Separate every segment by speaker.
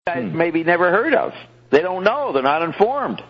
Speaker 1: guys maybe never heard of. They don't know. They're not informed.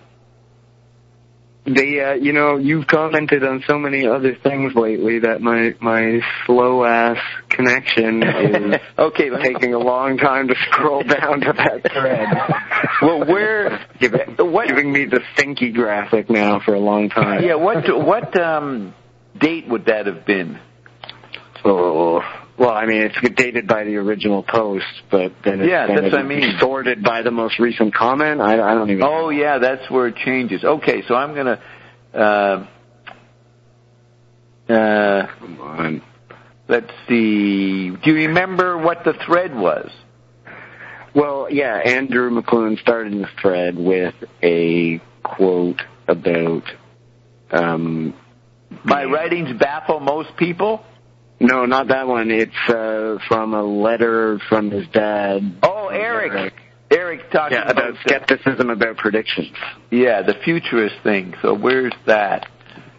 Speaker 2: You've commented on so many other things lately that my slow-ass connection is taking a long time to scroll down to that thread.
Speaker 1: Well, where...
Speaker 2: giving me the thinky graphic now for a long time.
Speaker 1: Yeah, what date would that have been?
Speaker 2: Oh, well, I mean, it's dated by the original post, but then it's sorted by the most recent comment. I don't even know.
Speaker 1: Oh, yeah, that's where it changes. Okay, so I'm going to...
Speaker 2: come on.
Speaker 1: Let's see. Do you remember what the thread was?
Speaker 2: Well, yeah, Andrew McLuhan started the thread with a quote about...
Speaker 1: My writings baffle most people?
Speaker 2: No, not that one. It's from a letter from his dad.
Speaker 1: Oh, Eric. Eric talking
Speaker 2: about skepticism about predictions.
Speaker 1: Yeah, the futurist thing. So where's that?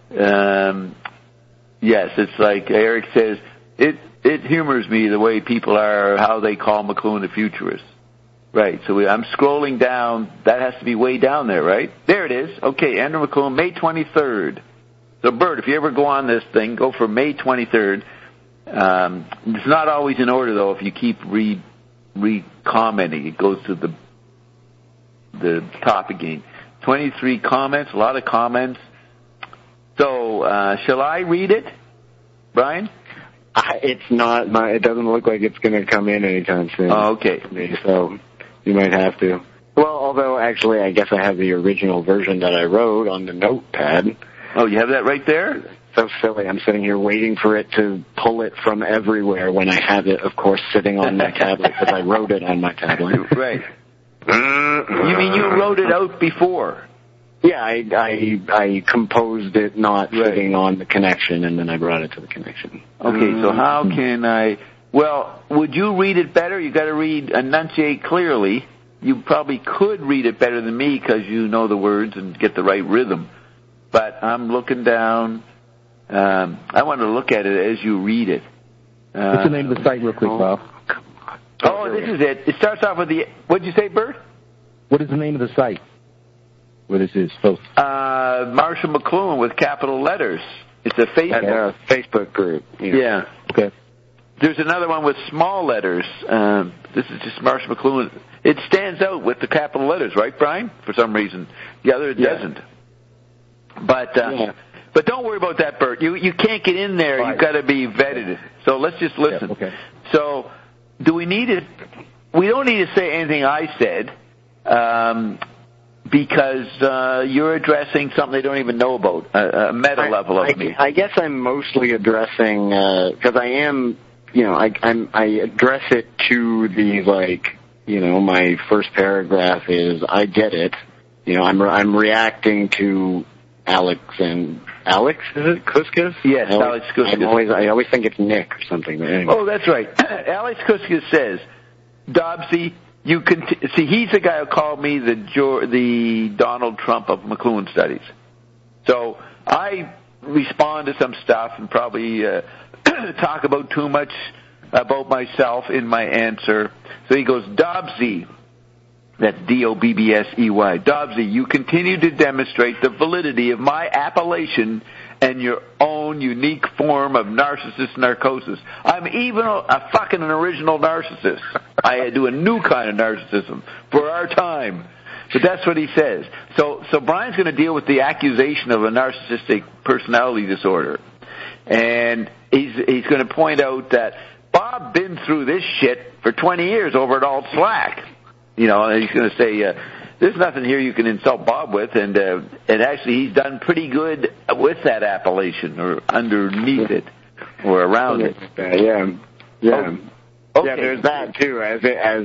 Speaker 1: Yes, it's like Eric says, it humors me the way people are, how they call McLuhan a futurist. Right, so I'm scrolling down. That has to be way down there, right? There it is. Okay, Andrew McLuhan, May 23rd. So, Bert, if you ever go on this thing, go for May 23rd. It's not always in order, though, if you keep re-commenting. It goes to the top again. 23 comments, a lot of comments. So, shall I read it, Brian?
Speaker 2: It's not. It doesn't look like it's going to come in anytime soon.
Speaker 1: Oh, okay.
Speaker 2: So, you might have to. Well, although, actually, I guess I have the original version that I wrote on the notepad.
Speaker 1: Oh, you have that right there?
Speaker 2: So silly. I'm sitting here waiting for it to pull it from everywhere when I have it, of course, sitting on my tablet because I wrote it on my tablet.
Speaker 1: Right. You mean you wrote it out before?
Speaker 2: Yeah, I composed it not sitting on the connection, and then I brought it to the connection.
Speaker 1: Okay, so how can I... Well, would you read it better? You got to enunciate clearly. You probably could read it better than me because you know the words and get the right rhythm. But I'm looking down... I want to look at it as you read it.
Speaker 3: What's the name of the site real quick, Bob?
Speaker 1: Oh, this is it. It starts off with the... What'd you say, Bert?
Speaker 3: What is the name of the site where this is posted?
Speaker 1: Marshall McLuhan with capital letters. It's a
Speaker 2: Facebook group.
Speaker 1: Yeah.
Speaker 3: Okay.
Speaker 1: There's another one with small letters. This is just Marshall McLuhan. It stands out with the capital letters, right, Brian? For some reason. The other doesn't. But don't worry about that, Bert. You can't get in there. Right. You've got to be vetted. So let's just listen.
Speaker 3: Yeah, okay.
Speaker 1: So do we need it? We don't need to say anything I said because you're addressing something they don't even know about, a meta level of me.
Speaker 2: I guess I'm mostly addressing because I am, I address it to the my first paragraph is I get it. I'm reacting to Alex, is it Kouskas?
Speaker 1: Yes, Alex Kouskas.
Speaker 2: I always think it's Nick or something. But anyway.
Speaker 1: Oh, that's right. Alex Kouskas says, Dobbsy, you can see he's the guy who called me the Donald Trump of McLuhan studies. So I respond to some stuff and probably talk about too much about myself in my answer. So he goes, Dobbsy. That's D-O-B-B-S-E-Y. Dobbsy, you continue to demonstrate the validity of my appellation and your own unique form of narcissist narcosis. I'm even a fucking original narcissist. I do a new kind of narcissism for our time. But that's what he says. So Brian's going to deal with the accusation of a narcissistic personality disorder. And he's going to point out that Bob been through this shit for 20 years over at Alt Slack. And he's going to say, there's nothing here you can insult Bob with, and actually he's done pretty good with that appellation, or underneath it, or around it.
Speaker 2: Yeah.
Speaker 1: Okay.
Speaker 2: Yeah, there's that too, as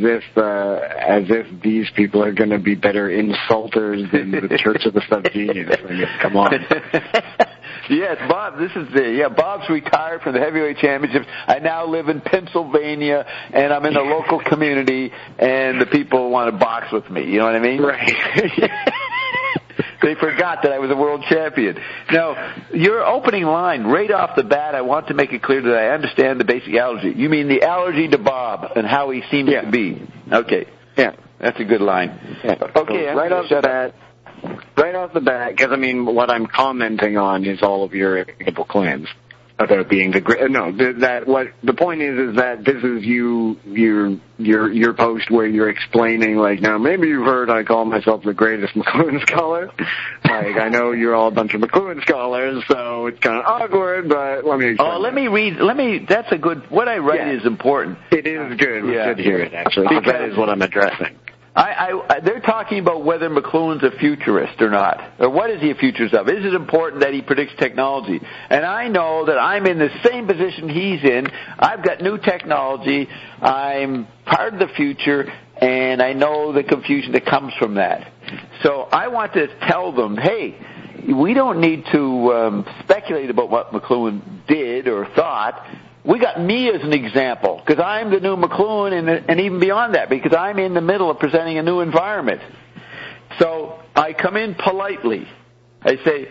Speaker 2: if these people are going to be better insulters than the Church of the Subgenius. I mean, come on.
Speaker 1: Yes, Bob, Bob's retired from the heavyweight championships. I now live in Pennsylvania, and I'm in the local community, and the people want to box with me. You know what I mean?
Speaker 2: Right.
Speaker 1: They forgot that I was a world champion. Now, your opening line, right off the bat, I want to make it clear that I understand the basic allergy. You mean the allergy to Bob and how he seems to be. Okay.
Speaker 2: Yeah.
Speaker 1: That's a good line.
Speaker 2: Yeah.
Speaker 1: Okay,
Speaker 2: so right off the bat, because I mean, what I'm commenting on is all of your ignoble claims about being the great. No, what the point is that this is your post where you're explaining, like, now maybe you've heard I call myself the greatest McLuhan scholar. Like, I know you're all a bunch of McLuhan scholars, so it's kind of awkward, but let me explain.
Speaker 1: Oh, let me read. That's a good. What I write is important.
Speaker 2: It is good. It's good to hear it, actually, because that is what I'm addressing.
Speaker 1: They're talking about whether McLuhan's a futurist or not, or what is he a futurist of? Is it important that he predicts technology? And I know that I'm in the same position he's in. I've got new technology. I'm part of the future, and I know the confusion that comes from that. So I want to tell them, hey, we don't need to speculate about what McLuhan did or thought. We got me as an example, because I'm the new McLuhan, and even beyond that, because I'm in the middle of presenting a new environment. So I come in politely. I say,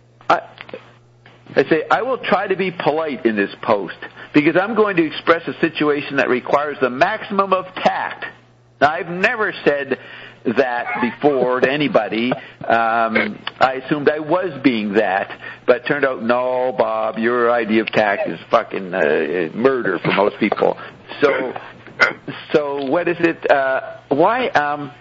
Speaker 1: I will try to be polite in this post, because I'm going to express a situation that requires the maximum of tact. Now, I've never said that before to anybody. I assumed I was being that, but it turned out, no, Bob, your idea of tact is fucking murder for most people. So what is it? Why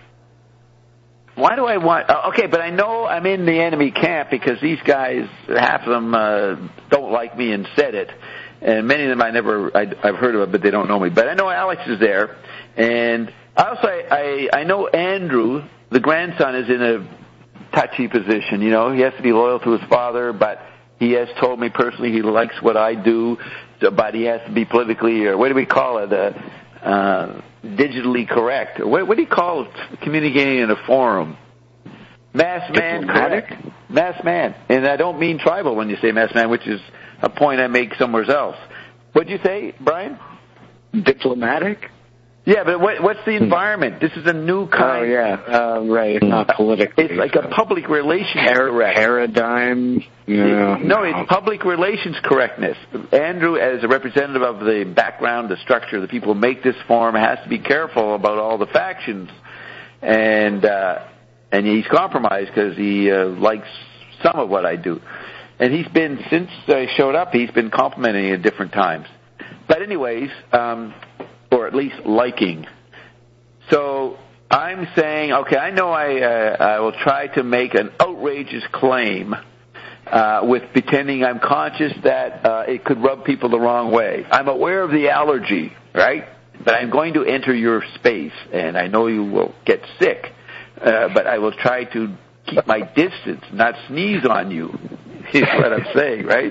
Speaker 1: do I want? Okay, but I know I'm in the enemy camp because these guys, half of them don't like me and said it, and many of them I've heard of it, but they don't know me. But I know Alex is there, and also, I know Andrew, the grandson, is in a touchy position. You know, he has to be loyal to his father, but he has told me personally he likes what I do, but he has to be politically, or what do we call it, digitally correct. What do you call it, communicating in a forum? Mass man, correct. Mass man. And I don't mean tribal when you say mass man, which is a point I make somewhere else. What'd you say, Brian?
Speaker 2: Diplomatic?
Speaker 1: Yeah, but what's the environment? This is a new kind.
Speaker 2: Oh, yeah. Right. It's not politically.
Speaker 1: It's like a public relations
Speaker 2: paradigm. Yeah.
Speaker 1: No, it's public relations correctness. Andrew, as a representative of the background, the structure, the people who make this forum, has to be careful about all the factions. And he's compromised because he likes some of what I do. And he's been, since I showed up, he's been complimenting me at different times. But anyways, or at least liking. So I'm saying, okay, I know I will try to make an outrageous claim with pretending I'm conscious that it could rub people the wrong way. I'm aware of the allergy, right? But I'm going to enter your space, and I know you will get sick, but I will try to keep my distance, not sneeze on you, is what I'm saying, right?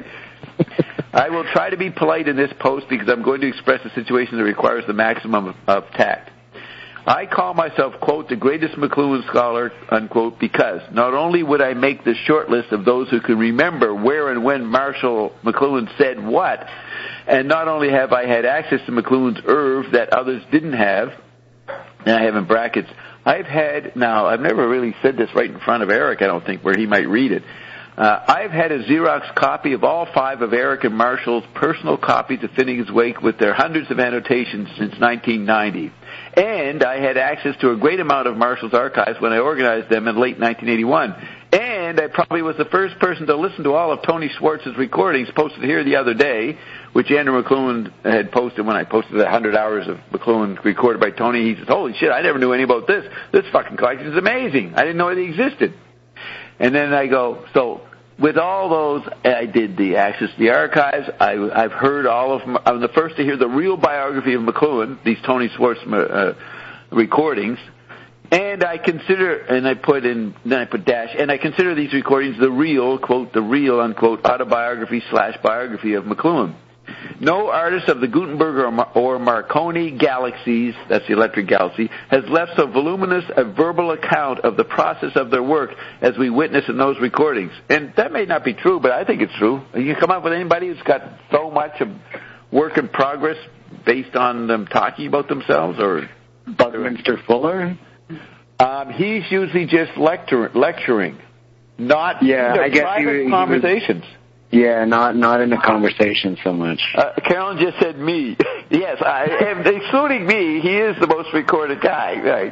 Speaker 1: I will try to be polite in this post because I'm going to express a situation that requires the maximum of tact. I call myself, quote, the greatest McLuhan scholar, unquote, because not only would I make the short list of those who can remember where and when Marshall McLuhan said what, and not only have I had access to McLuhan's oeuvre that others didn't have, and I have in brackets, I've never really said this right in front of Eric, I don't think, where he might read it. I've had a Xerox copy of all 5 of Eric and Marshall's personal copies of Finnegan's Wake with their hundreds of annotations since 1990. And I had access to a great amount of Marshall's archives when I organized them in late 1981. And I probably was the first person to listen to all of Tony Schwartz's recordings posted here the other day, which Andrew McLuhan had posted when I posted 100 hours of McLuhan recorded by Tony. He says, holy shit, I never knew anything about this. This fucking collection is amazing. I didn't know it existed. And then I go, so with all those, I did the access to the archives. I've heard all of them. I'm the first to hear the real biography of McLuhan, these Tony Schwartz recordings. And I consider, and I put dash, and I consider these recordings the real, quote, the real, unquote, autobiography/biography of McLuhan. No artist of the Gutenberg or Marconi galaxies, that's the electric galaxy, has left so voluminous a verbal account of the process of their work as we witness in those recordings. And that may not be true, but I think it's true. You can come up with anybody who's got so much of work in progress based on them talking about themselves, or
Speaker 2: Buckminster Fuller?
Speaker 1: He's usually just lecturing, not
Speaker 2: I guess
Speaker 1: private conversations.
Speaker 2: Yeah, not in the conversation so much.
Speaker 1: Carolyn just said me. Yes, excluding me, he is the most recorded guy, right?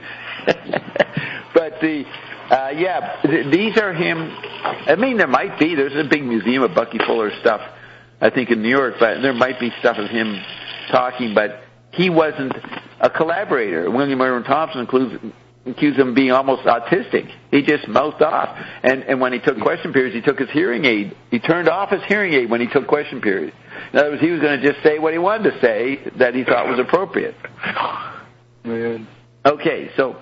Speaker 1: But these are him. I mean, there's a big museum of Bucky Fuller stuff, I think, in New York, but there might be stuff of him talking, but he wasn't a collaborator. William Irwin Thompson accused him of being almost autistic. He just mouthed off. And when he took question periods, he took his hearing aid. He turned off his hearing aid when he took question periods. In other words, he was going to just say what he wanted to say that he thought was appropriate.
Speaker 2: Man. Okay,
Speaker 1: so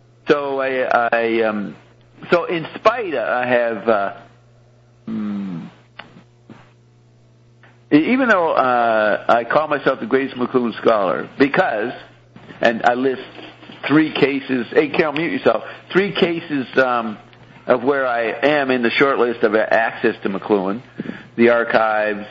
Speaker 1: in spite, I have, even though I call myself the greatest McLuhan scholar, because, and I list 3 cases, hey, Carol, mute yourself, 3 cases of where I am in the short list of access to McLuhan, the archives,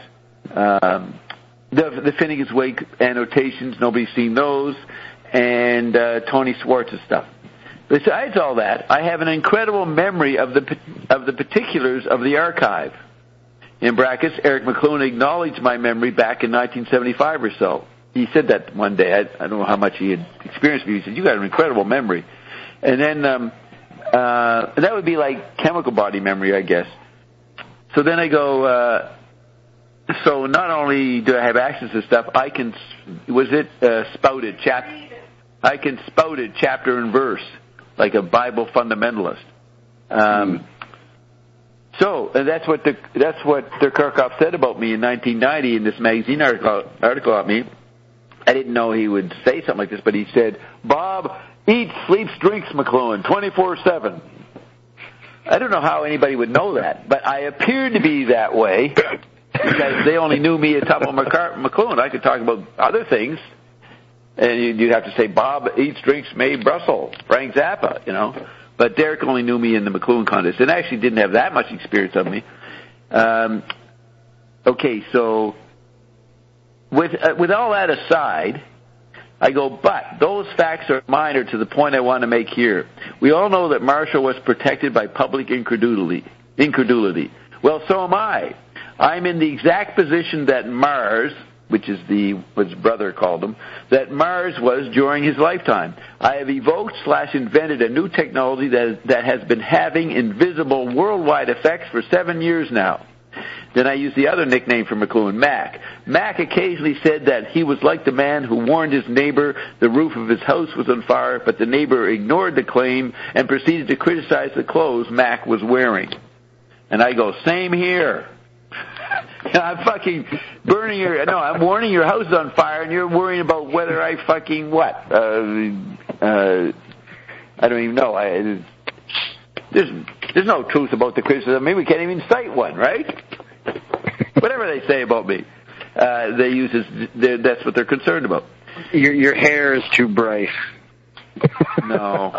Speaker 1: the Finnegan's Wake annotations, nobody's seen those, and Tony Schwartz's stuff. Besides all that, I have an incredible memory of the particulars of the archive. In brackets, Eric McLuhan acknowledged my memory back in 1975 or so. He said that one day. I don't know how much he had experienced, but he said, "You got an incredible memory." And then that would be like chemical body memory, I guess. So then I go, so not only do I have access to stuff, I can, spout it chapter and verse, like a Bible fundamentalist. So that's what Kirchhoff said about me in 1990 in this magazine article about me. I didn't know he would say something like this, but he said, "Bob eats, sleeps, drinks McLuhan 24/7." I don't know how anybody would know that, but I appeared to be that way because they only knew me as Tupper McLuhan. I could talk about other things, and you'd have to say, "Bob eats, drinks, Mae Brussel, Frank Zappa," you know. But Derek only knew me in the McLuhan contest, and actually didn't have that much experience of me. Okay, so with all that aside, I go, but those facts are minor to the point I want to make here. We all know that Marshall was protected by public incredulity. Well, so am I. I'm in the exact position that Mars, which is what his brother called him, that Mars was during his lifetime. I have evoked/invented a new technology that has been having invisible worldwide effects for 7 years now. Then I used the other nickname for McLuhan, Mac. Mac occasionally said that he was like the man who warned his neighbor the roof of his house was on fire, but the neighbor ignored the claim and proceeded to criticize the clothes Mac was wearing. And I go, same here. I'm fucking I'm warning your house is on fire, and you're worrying about whether I fucking what? I don't even know. There's no truth about the criticism. Maybe we can't even cite one, right? Whatever they say about me, they use that's what they're concerned about.
Speaker 2: Your hair is too bright.
Speaker 1: No.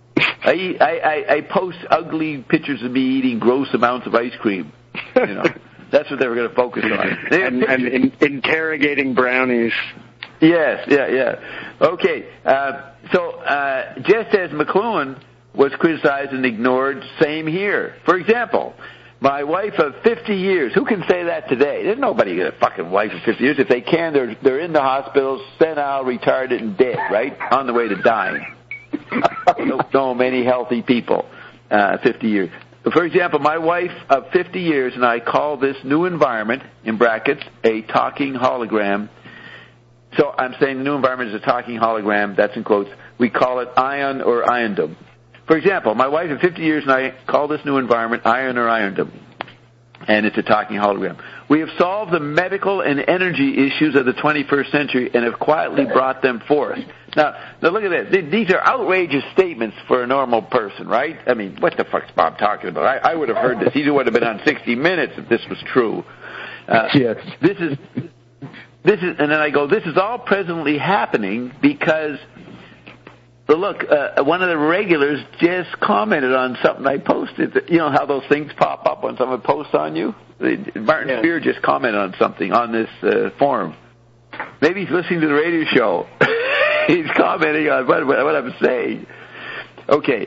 Speaker 1: I post ugly pictures of me eating gross amounts of ice cream. You know, that's what they were going to focus on.
Speaker 2: and interrogating brownies.
Speaker 1: Yes, yeah. Okay, so just as McLuhan was criticized and ignored, same here. For example, my wife of 50 years, who can say that today? There's nobody got a fucking wife of 50 years. If they can, they're in the hospitals, senile, retarded, and dead, right? On the way to dying. Don't know many healthy people, 50 years. For example, my wife of 50 years and I call this new environment, in brackets, a talking hologram. So I'm saying the new environment is a talking hologram, that's in quotes. We call it ion or iondom. For example, my wife of 50 years and I call this new environment ion or iondom, and it's a talking hologram. We have solved the medical and energy issues of the 21st century and have quietly brought them forth. Now look at this. These are outrageous statements for a normal person, right? I mean, what the fuck's Bob talking about? I would have heard this. He would have been on 60 Minutes if this was true.
Speaker 3: Yes.
Speaker 1: This is, and then I go, this is all presently happening because... But look, one of the regulars just commented on something I posted. You know how those things pop up when someone posts on you? Martin Spear just commented on something on this forum. Maybe he's listening to the radio show. He's commenting on what I'm saying. Okay.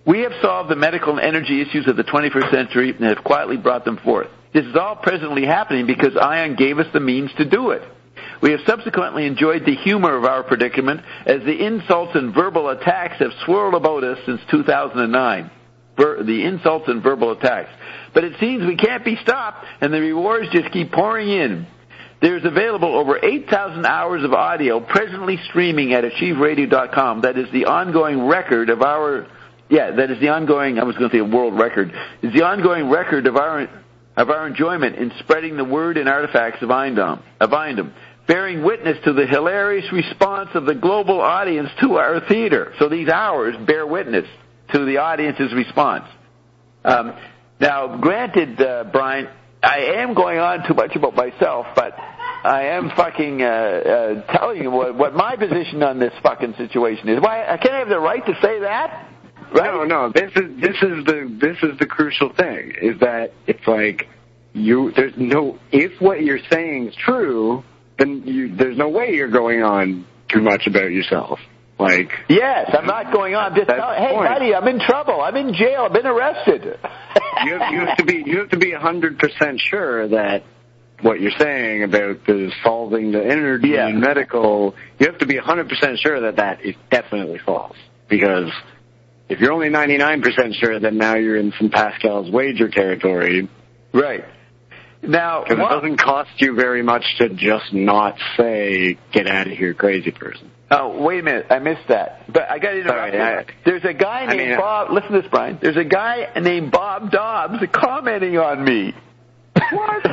Speaker 1: We have solved the medical and energy issues of the 21st century and have quietly brought them forth. This is all presently happening because ION gave us the means to do it. We have subsequently enjoyed the humor of our predicament as the insults and verbal attacks have swirled about us since 2009. The insults and verbal attacks. But it seems we can't be stopped, and the rewards just keep pouring in. There's available over 8,000 hours of audio presently streaming at achieveradio.com. That is the ongoing record of our... Yeah, that is the ongoing... I was going to say a world record. It's the ongoing record of our enjoyment in spreading the word and artifacts of Indom, bearing witness to the hilarious response of the global audience to our theater. So these hours bear witness to the audience's response. Now, granted, Brian, I am going on too much about myself, but I am fucking telling you what my position on this fucking situation is. Why I can't have the right to say that? Right?
Speaker 2: No. This is the crucial thing. Is that it's like if what you're saying is true, then there's no way you're going on too much about yourself. Like,
Speaker 1: yes, I'm not going on. Just hey, buddy, I'm in trouble. I'm in jail. I've been arrested.
Speaker 2: you have to be 100% sure that what you're saying about the solving the energy and medical, you have to be 100% sure that is definitely false. Because if you're only 99% sure, then now you're in some Pascal's wager territory.
Speaker 1: Right. Now,
Speaker 2: because it doesn't cost you very much to just not say, get out of here, crazy person.
Speaker 1: Oh, wait a minute. I missed that. But I got to interrupt you. There's a guy named Bob. Listen to this, Brian. There's a guy named Bob Dobbs commenting on me. What?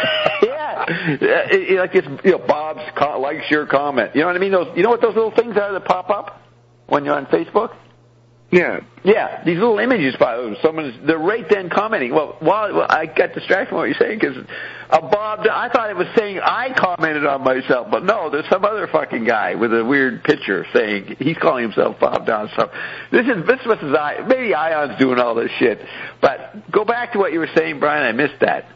Speaker 1: Yeah. Like this, Bob's likes your comment. You know what I mean? You know what those little things are that pop up when you're on Facebook?
Speaker 2: Yeah.
Speaker 1: Yeah, these little images. They're right then commenting. Well, I got distracted from what you're saying because Bob, I thought it was saying I commented on myself, but no, there's some other fucking guy with a weird picture saying he's calling himself Bob Down. So this is maybe Ion's doing all this shit. But go back to what you were saying, Brian. I missed that.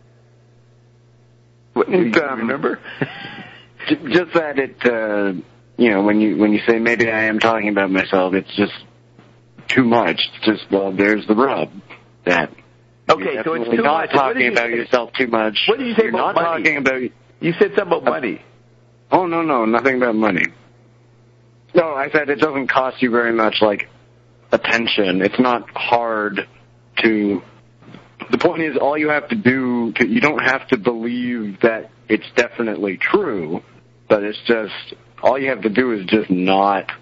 Speaker 1: Do you remember?
Speaker 2: Just that when you say maybe I am talking about myself, it's just too much. It's just, there's the rub. That
Speaker 1: okay, so it's too
Speaker 2: not
Speaker 1: much.
Speaker 2: Talking about yourself too much.
Speaker 1: What did you say about money?
Speaker 2: Talking about.
Speaker 1: You said something about money.
Speaker 2: Oh no, nothing about money. No, I said it doesn't cost you very much, like attention. It's not hard to. The point is, all you have to do. You don't have to believe that it's definitely true, but it's just all you have to do is just not.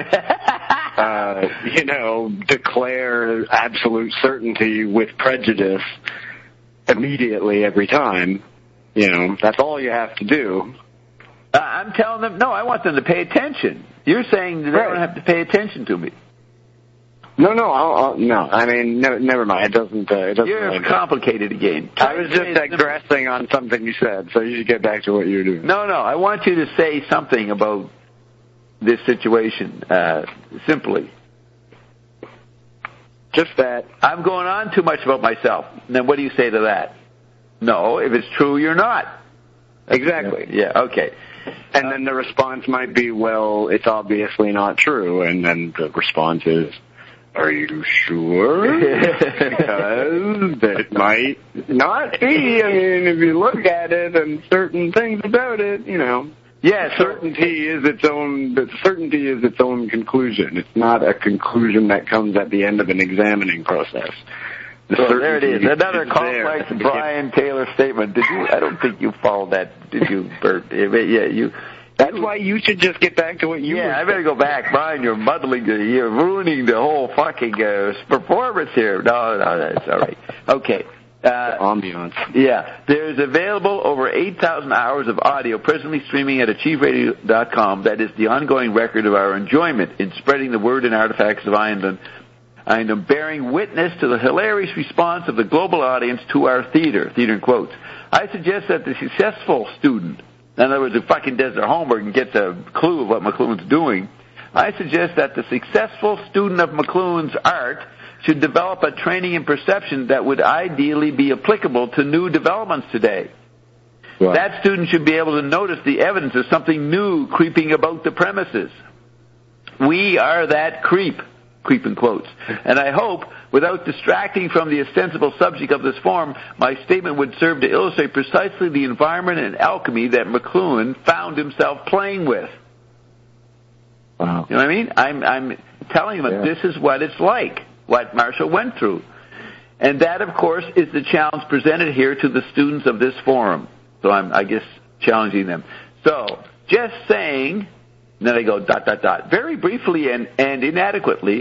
Speaker 2: Declare absolute certainty with prejudice immediately every time. That's all you have to do.
Speaker 1: I'm telling them, no, I want them to pay attention. You're saying that they don't have to pay attention to me.
Speaker 2: No, no. I mean, never mind. It doesn't.
Speaker 1: You're complicated again.
Speaker 2: I was just digressing on something you said, so you should get back to what you're doing.
Speaker 1: No. I want you to say something about this situation, simply.
Speaker 2: Just that.
Speaker 1: I'm going on too much about myself. Then what do you say to that? No, if it's true, you're not.
Speaker 2: Exactly.
Speaker 1: Yeah, okay.
Speaker 2: And then the response might be, well, it's obviously not true. And then the response is, are you sure? Because it might not be. I mean, if you look at it and certain things about it, Yeah, certainty is its own conclusion. It's not a conclusion that comes at the end of an examining process.
Speaker 1: There it is. Another complex Brian Taylor statement. I don't think you followed that, did you, Bert? Yeah, you.
Speaker 2: That's why you should just get back to what you were saying.
Speaker 1: I better go back. Brian, you're ruining the whole fucking performance here. No, that's all right. Okay.
Speaker 2: Ambiance.
Speaker 1: Yeah. There's available over 8,000 hours of audio presently streaming at achieveradio.com. That is the ongoing record of our enjoyment in spreading the word and artifacts of Indom, bearing witness to the hilarious response of the global audience to our theater in quotes. I suggest that the successful student, in other words, who fucking does their homework and gets a clue of what McLuhan's doing, I suggest that the successful student of McLuhan's art should develop a training in perception that would ideally be applicable to new developments today. Right. That student should be able to notice the evidence of something new creeping about the premises. We are that creep. creeping quotes. And I hope, without distracting from the ostensible subject of this forum, my statement would serve to illustrate precisely the environment and alchemy that McLuhan found himself playing with.
Speaker 2: Wow.
Speaker 1: You know what I mean? I'm telling him that this is what it's like, what Marshall went through. And that, of course, is the challenge presented here to the students of this forum. So I'm, I guess, challenging them. So, just saying, and then I go, ... very briefly and inadequately, ...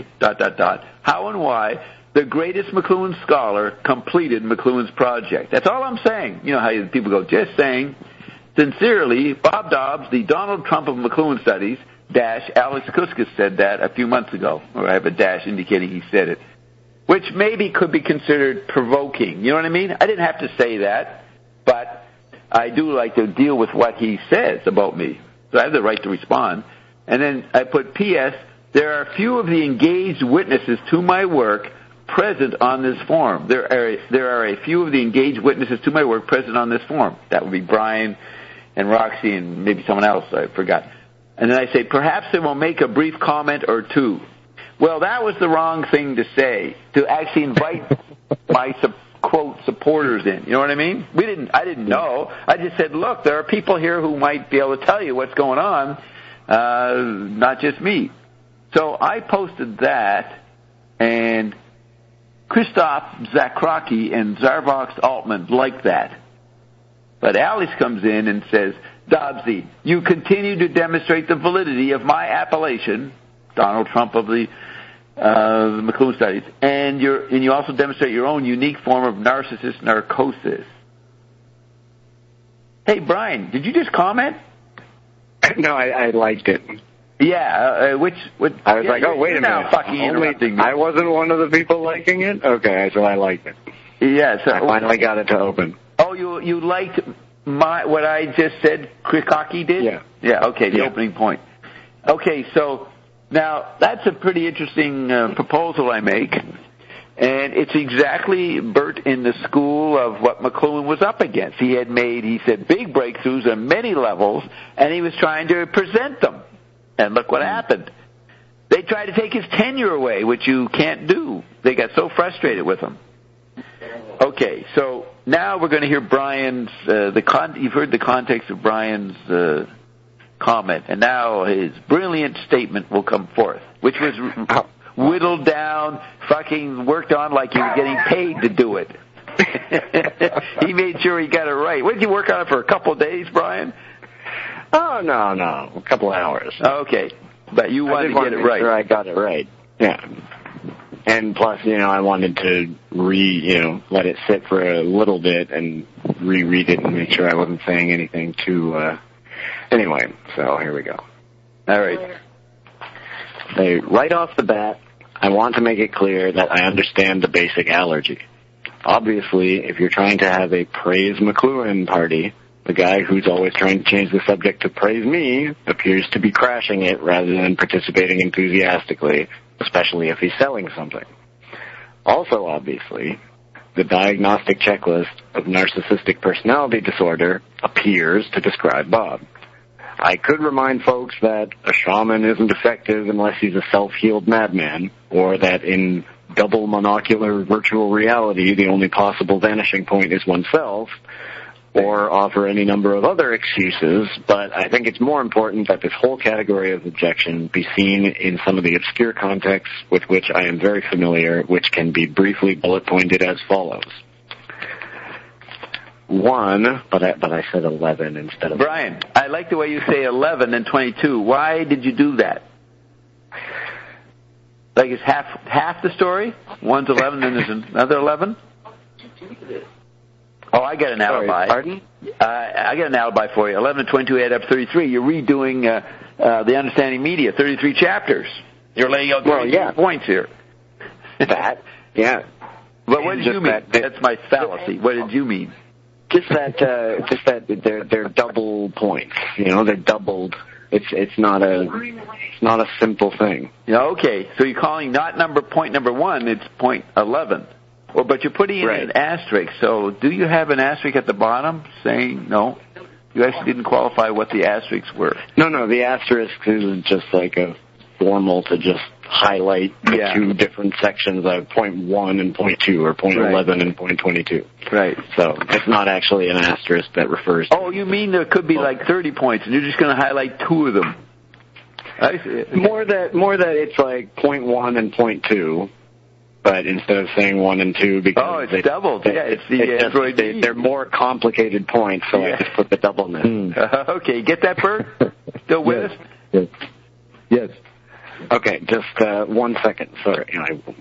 Speaker 1: how and why the greatest McLuhan scholar completed McLuhan's project. That's all I'm saying. You know how people go, just saying. Sincerely, Bob Dobbs, the Donald Trump of McLuhan Studies, - Alex Kouskas said that a few months ago, or I have a dash indicating he said it, which maybe could be considered provoking. You know what I mean? I didn't have to say that, but I do like to deal with what he says about me. So I have the right to respond. And then I put, P.S., there are few of the engaged witnesses to my work present on this forum. There are a few of the engaged witnesses to my work present on this forum. That would be Brian and Roxy and maybe someone else, I forgot. And then I say, perhaps I will make a brief comment or two. Well, that was the wrong thing to say, to actually invite my quote supporters in. You know what I mean? I didn't know. I just said, look, there are people here who might be able to tell you what's going on, not just me. So I posted that, and Christoph Zakraki and Zarvox Altman liked that. But Alice comes in and says, Dobbsy, you continue to demonstrate the validity of my appellation, Donald Trump of the McLuhan Studies, and you also demonstrate your own unique form of narcissist narcosis. Hey, Brian, did you just comment?
Speaker 2: No, I liked it.
Speaker 1: Yeah, I was
Speaker 2: like, oh, wait a minute.
Speaker 1: Fucking interrupting me.
Speaker 2: I wasn't one of the people liking it? Okay, so I liked it.
Speaker 1: Yeah, so
Speaker 2: I finally got it to open.
Speaker 1: Oh, you liked what I just said Krikaki did?
Speaker 2: Yeah.
Speaker 1: Yeah, okay, the opening point. Okay, so now that's a pretty interesting proposal I make, and it's exactly Bert in the school of what McLuhan was up against. He said, big breakthroughs on many levels, and he was trying to present them. And look what happened. They tried to take his tenure away, which you can't do. They got so frustrated with him. Okay, so now we're going to hear Brian's, you've heard the context of Brian's comment, and now his brilliant statement will come forth, which was whittled down, fucking worked on like he was getting paid to do it. He made sure he got it right. What, did you work on it for a couple of days, Brian?
Speaker 2: Oh, no, a couple of hours.
Speaker 1: Okay, but you wanted to get it right.
Speaker 2: Sure I got it right, yeah. And plus, I wanted to let it sit for a little bit and reread it and make sure I wasn't saying anything too, anyway, so here we go.
Speaker 1: All right.
Speaker 2: Right off the bat, I want to make it clear that I understand the basic allergy. Obviously, if you're trying to have a praise McLuhan party, the guy who's always trying to change the subject to praise me appears to be crashing it rather than participating enthusiastically, especially if he's selling something. Also, obviously, the diagnostic checklist of narcissistic personality disorder appears to describe Bob. I could remind folks that a shaman isn't effective unless he's a self-healed madman, or that in double monocular virtual reality, the only possible vanishing point is oneself, or offer any number of other excuses, but I think it's more important that this whole category of objection be seen in some of the obscure contexts with which I am very familiar, which can be briefly bullet-pointed as follows. 1, but I said 11 instead of...
Speaker 1: Brian, I like the way you say 11 and 22. Why did you do that? Like it's half the story? One's 11 and there's another 11? Oh, I got an alibi.
Speaker 2: Pardon?
Speaker 1: I got an alibi for you. 11 and 22 add up 33. You're redoing the Understanding Media, 33 chapters. You're laying out 33 points here.
Speaker 2: That, yeah.
Speaker 1: But what did you mean? That's my fallacy. What did you mean?
Speaker 2: Just that they're double points. They're doubled. It's not a simple thing.
Speaker 1: Yeah, okay. So you're calling not point number 1, it's point 11. Well, but you're putting in an asterisk, so do you have an asterisk at the bottom saying no? You actually didn't qualify what the asterisks were.
Speaker 2: No, the asterisk is just like a formal to just highlight the two different sections of point 1 and point 2, or point 11 and point 22.
Speaker 1: Right.
Speaker 2: So it's not actually an asterisk that refers to...
Speaker 1: Oh, you mean there could be like 30 points, and you're just going to highlight 2 of them? I see.
Speaker 2: More that it's like point 1 and point 2, but instead of saying 1 and 2, because
Speaker 1: it's doubled. It's the Android.
Speaker 2: They're more complicated points, so I just put the doubleness.
Speaker 1: Okay, get that, Bert? Still with us?
Speaker 3: Yes.
Speaker 2: Okay, just 1 second. Sorry.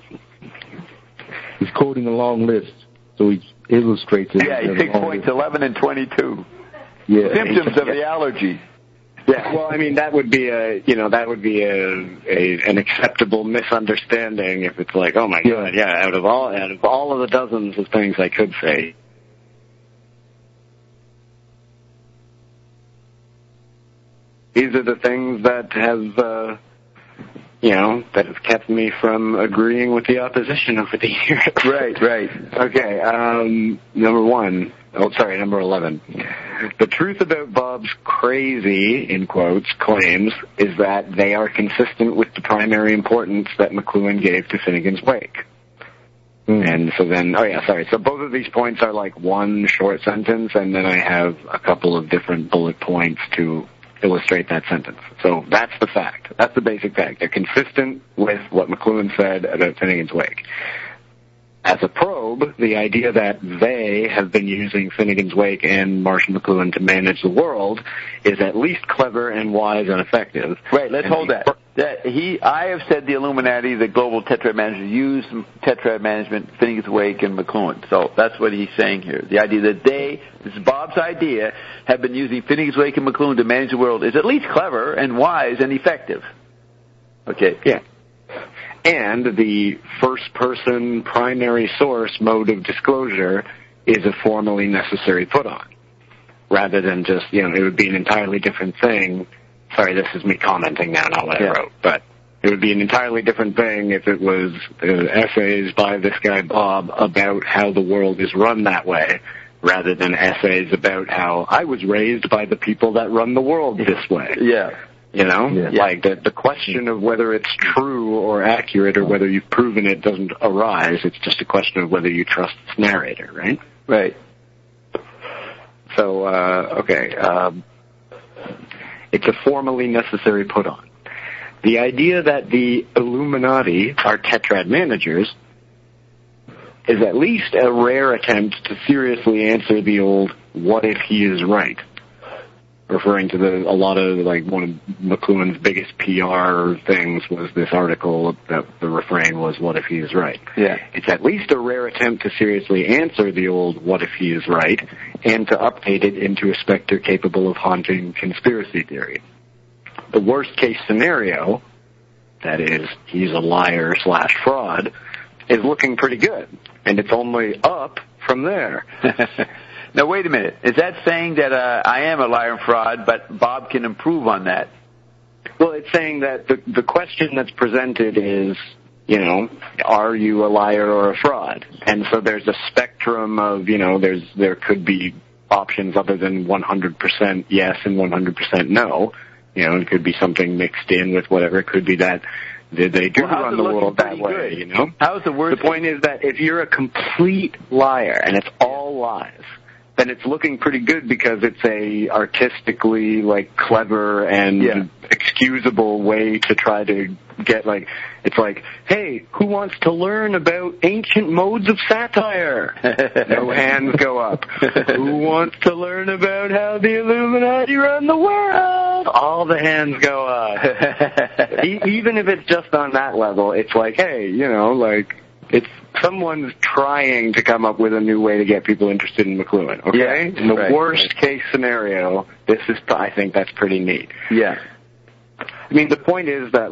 Speaker 3: He's quoting a long list, so he illustrates it.
Speaker 1: Yeah, he takes points 11 and 22.
Speaker 3: Yeah.
Speaker 1: Symptoms of the allergy.
Speaker 2: Yeah, well, I mean, that would be an acceptable misunderstanding if it's like, oh my God, out of all of the dozens of things I could say. These are the things that have, that have kept me from agreeing with the opposition over the years.
Speaker 1: Right.
Speaker 2: Okay, number 11. The truth about Bob's crazy, in quotes, claims is that they are consistent with the primary importance that McLuhan gave to Finnegan's Wake. And so then, so both of these points are like one short sentence, and then I have a couple of different bullet points to illustrate that sentence. So that's the fact. That's the basic fact. They're consistent with what McLuhan said about Finnegan's Wake. As a probe, the idea that they have been using Finnegan's Wake and Marshall McLuhan to manage the world is at least clever and wise and effective.
Speaker 1: Right, let's hold that. I have said the Illuminati, the global tetrad managers, use tetrad management, Finnegan's Wake, and McLuhan. So that's what he's saying here. The idea that this is Bob's idea, have been using Finnegan's Wake and McLuhan to manage the world is at least clever and wise and effective. Okay.
Speaker 2: Yeah. And the first-person primary source mode of disclosure is a formally necessary put-on, rather than just, it would be an entirely different thing. Sorry, this is me commenting now, not what I wrote, but it would be an entirely different thing if it was essays by this guy Bob about how the world is run that way, rather than essays about how I was raised by the people that run the world this way.
Speaker 1: Yeah.
Speaker 2: Like the question of whether it's true or accurate or whether you've proven it doesn't arise. It's just a question of whether you trust this narrator, right?
Speaker 1: Right.
Speaker 2: So, it's a formally necessary put-on. The idea that the Illuminati are tetrad managers is at least a rare attempt to seriously answer the old, what if he is right? Referring to one of McLuhan's biggest PR things was this article that the refrain was, what if he is right?
Speaker 1: Yeah.
Speaker 2: It's at least a rare attempt to seriously answer the old, what if he is right, and to update it into a specter capable of haunting conspiracy theory. The worst case scenario, that is, he's a liar/fraud, is looking pretty good, and it's only up from there.
Speaker 1: Now, wait a minute. Is that saying that I am a liar and fraud, but Bob can improve on that?
Speaker 2: Well, it's saying that the question that's presented is, are you a liar or a fraud? And so there's a spectrum of, there could be options other than 100% yes and 100% no. It could be something mixed in with whatever. It could be that they do run the world that way,
Speaker 1: How's the worst?
Speaker 2: The point is that if you're a complete liar and it's all lies, then it's looking pretty good because it's a artistically, clever and excusable way to try to get, it's like, hey, who wants to learn about ancient modes of satire? No hands go up. Who wants to learn about how the Illuminati run the world? All the hands go up. Even if it's just on that level, it's like, hey, it's someone's trying to come up with a new way to get people interested in McLuhan, okay?
Speaker 1: Yeah,
Speaker 2: in the worst case scenario, I think that's pretty neat.
Speaker 1: Yeah.
Speaker 2: I mean, the point is that,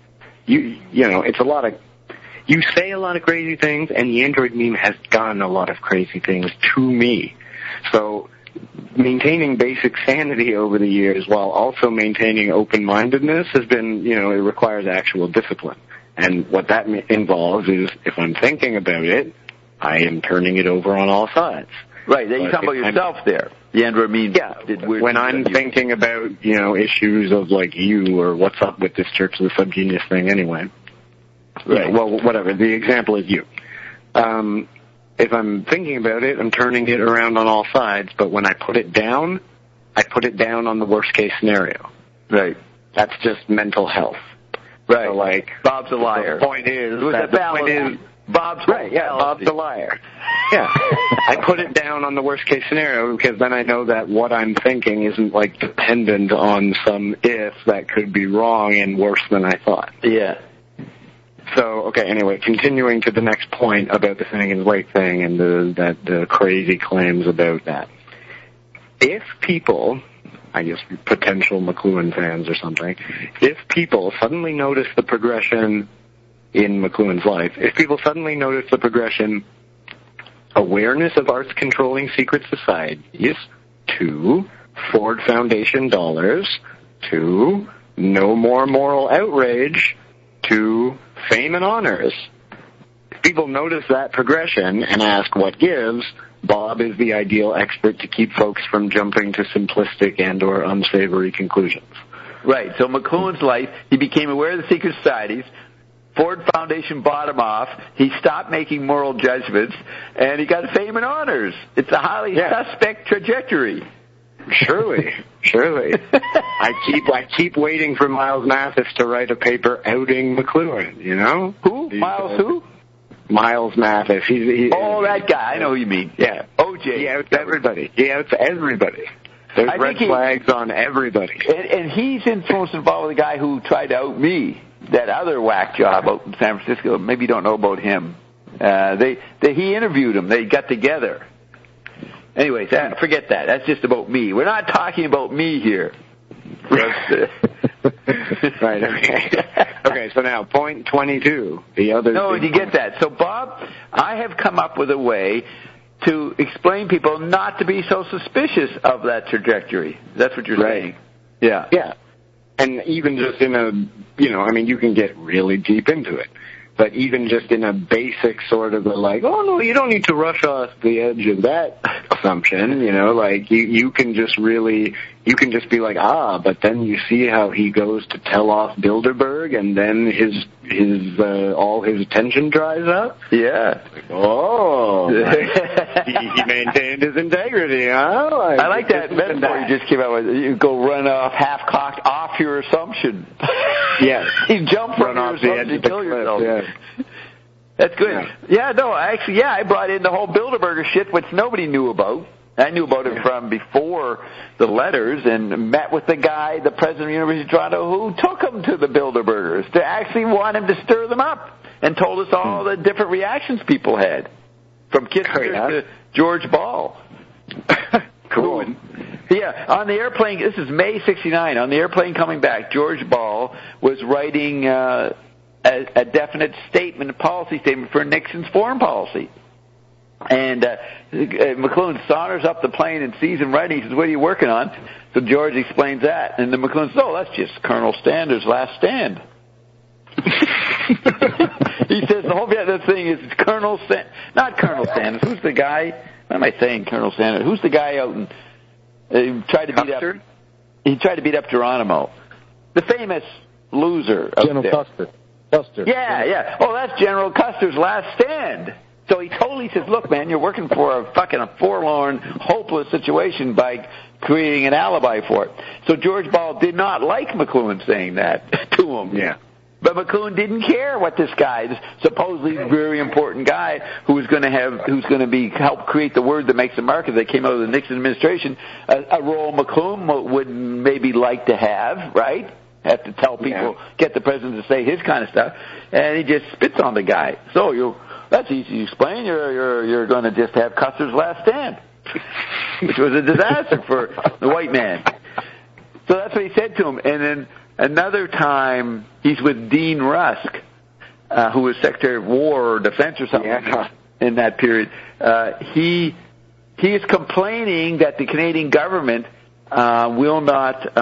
Speaker 2: it's a lot of, you say a lot of crazy things, and the Android meme has done a lot of crazy things to me. So, maintaining basic sanity over the years while also maintaining open-mindedness has been, it requires actual discipline. And what that involves is, if I'm thinking about it, I am turning it over on all sides.
Speaker 1: Right, you're talking about yourself there. The Andrew Amin did weird
Speaker 2: when I'm thinking about, issues of like you or what's up with this Church of the Subgenius thing anyway. Right. Well, whatever. The example is you. If I'm thinking about it, I'm turning it around on all sides, but when I put it down on the worst case scenario.
Speaker 1: Right.
Speaker 2: That's just mental health.
Speaker 1: Right.
Speaker 2: So like,
Speaker 1: Bob's a liar.
Speaker 2: The point is,
Speaker 1: Bob's
Speaker 2: right, yeah, Bob's a liar. Yeah. I put it down on the worst case scenario because then I know that what I'm thinking isn't like dependent on some if that could be wrong and worse than I thought.
Speaker 1: Yeah.
Speaker 2: So, okay, anyway, continuing to the next point about the Finnegan's Wake thing and the crazy claims about that. If people, I guess potential McLuhan fans or something, if people suddenly notice the progression in McLuhan's life, if people suddenly notice the progression, awareness of arts controlling secret societies, to Ford Foundation dollars, to no more moral outrage, to fame and honors. If people notice that progression and ask what gives, Bob is the ideal expert to keep folks from jumping to simplistic and or unsavory conclusions.
Speaker 1: Right. So McLuhan's life, he became aware of the secret societies. Ford Foundation bought him off. He stopped making moral judgments, and he got fame and honors. It's a highly suspect trajectory.
Speaker 2: Surely. I keep waiting for Miles Mathis to write a paper outing McLuhan,
Speaker 1: Who? Miles who?
Speaker 2: Miles Mathis.
Speaker 1: That guy. I know who you mean.
Speaker 2: Yeah.
Speaker 1: OJ.
Speaker 2: He outs everybody. There's red flags on everybody.
Speaker 1: And he's involved with the guy who tried to out me. That other whack job out in San Francisco. Maybe you don't know about him. He interviewed him. They got together. Anyways, forget that. That's just about me. We're not talking about me here.
Speaker 2: Right, okay. Okay, so now, point 22.
Speaker 1: No, you get that. So, Bob, I have come up with a way to explain people not to be so suspicious of that trajectory. That's what you're saying. Yeah.
Speaker 2: Yeah. And even just in you can get really deep into it. But even just in a basic sort of you don't need to rush off the edge of that assumption, you can just be like, but then you see how he goes to tell off Bilderberg and then his all his attention dries up?
Speaker 1: Yeah.
Speaker 2: He maintained his integrity, huh?
Speaker 1: I like that metaphor you just came out with. You go run off half-cocked off your assumption.
Speaker 2: Yes.
Speaker 1: You jump from your assumption to kill yourself. Yeah. That's good. Yeah, I brought in the whole Bilderberger shit, which nobody knew about. I knew about it from before the letters and met with the guy, the president of the University of Toronto, who took him to the Bilderbergers to actually want him to stir them up and told us all the different reactions people had, from Kissinger to George Ball.
Speaker 2: Cool.
Speaker 1: Yeah, on the airplane, this is May 1969, on the airplane coming back, George Ball was writing a definite statement, a policy statement for Nixon's foreign policy. And McLuhan saunters up the plane and sees him writing. He says, "What are you working on?" So George explains that. And then McLuhan says, "Oh, that's just Colonel Sanders' last stand." He says the whole thing is Colonel Sanders, not Colonel Sanders. Who's the guy? What am I saying, Colonel Sanders? Who's the guy out in... tried to beat up... He tried to beat up Geronimo. The famous loser up
Speaker 3: General
Speaker 1: there.
Speaker 3: Custer.
Speaker 1: Yeah. Oh, that's General Custer's last stand. So he totally says, "Look, man, you're working for a forlorn, hopeless situation by creating an alibi for it." So George Ball did not like McLuhan saying that to him.
Speaker 2: Yeah.
Speaker 1: But McLuhan didn't care what this guy, this supposedly very important guy who's going to help create the word that makes America, that came out of the Nixon administration, a role McLuhan would maybe like to have, right? Have to tell people, get the president to say his kind of stuff, and he just spits on the guy. So that's easy to explain. You're going to just have Custer's last stand, which was a disaster for the white man. So that's what he said to him. And then another time, he's with Dean Rusk, who was Secretary of War or Defense or something in that period. He is complaining that the Canadian government will not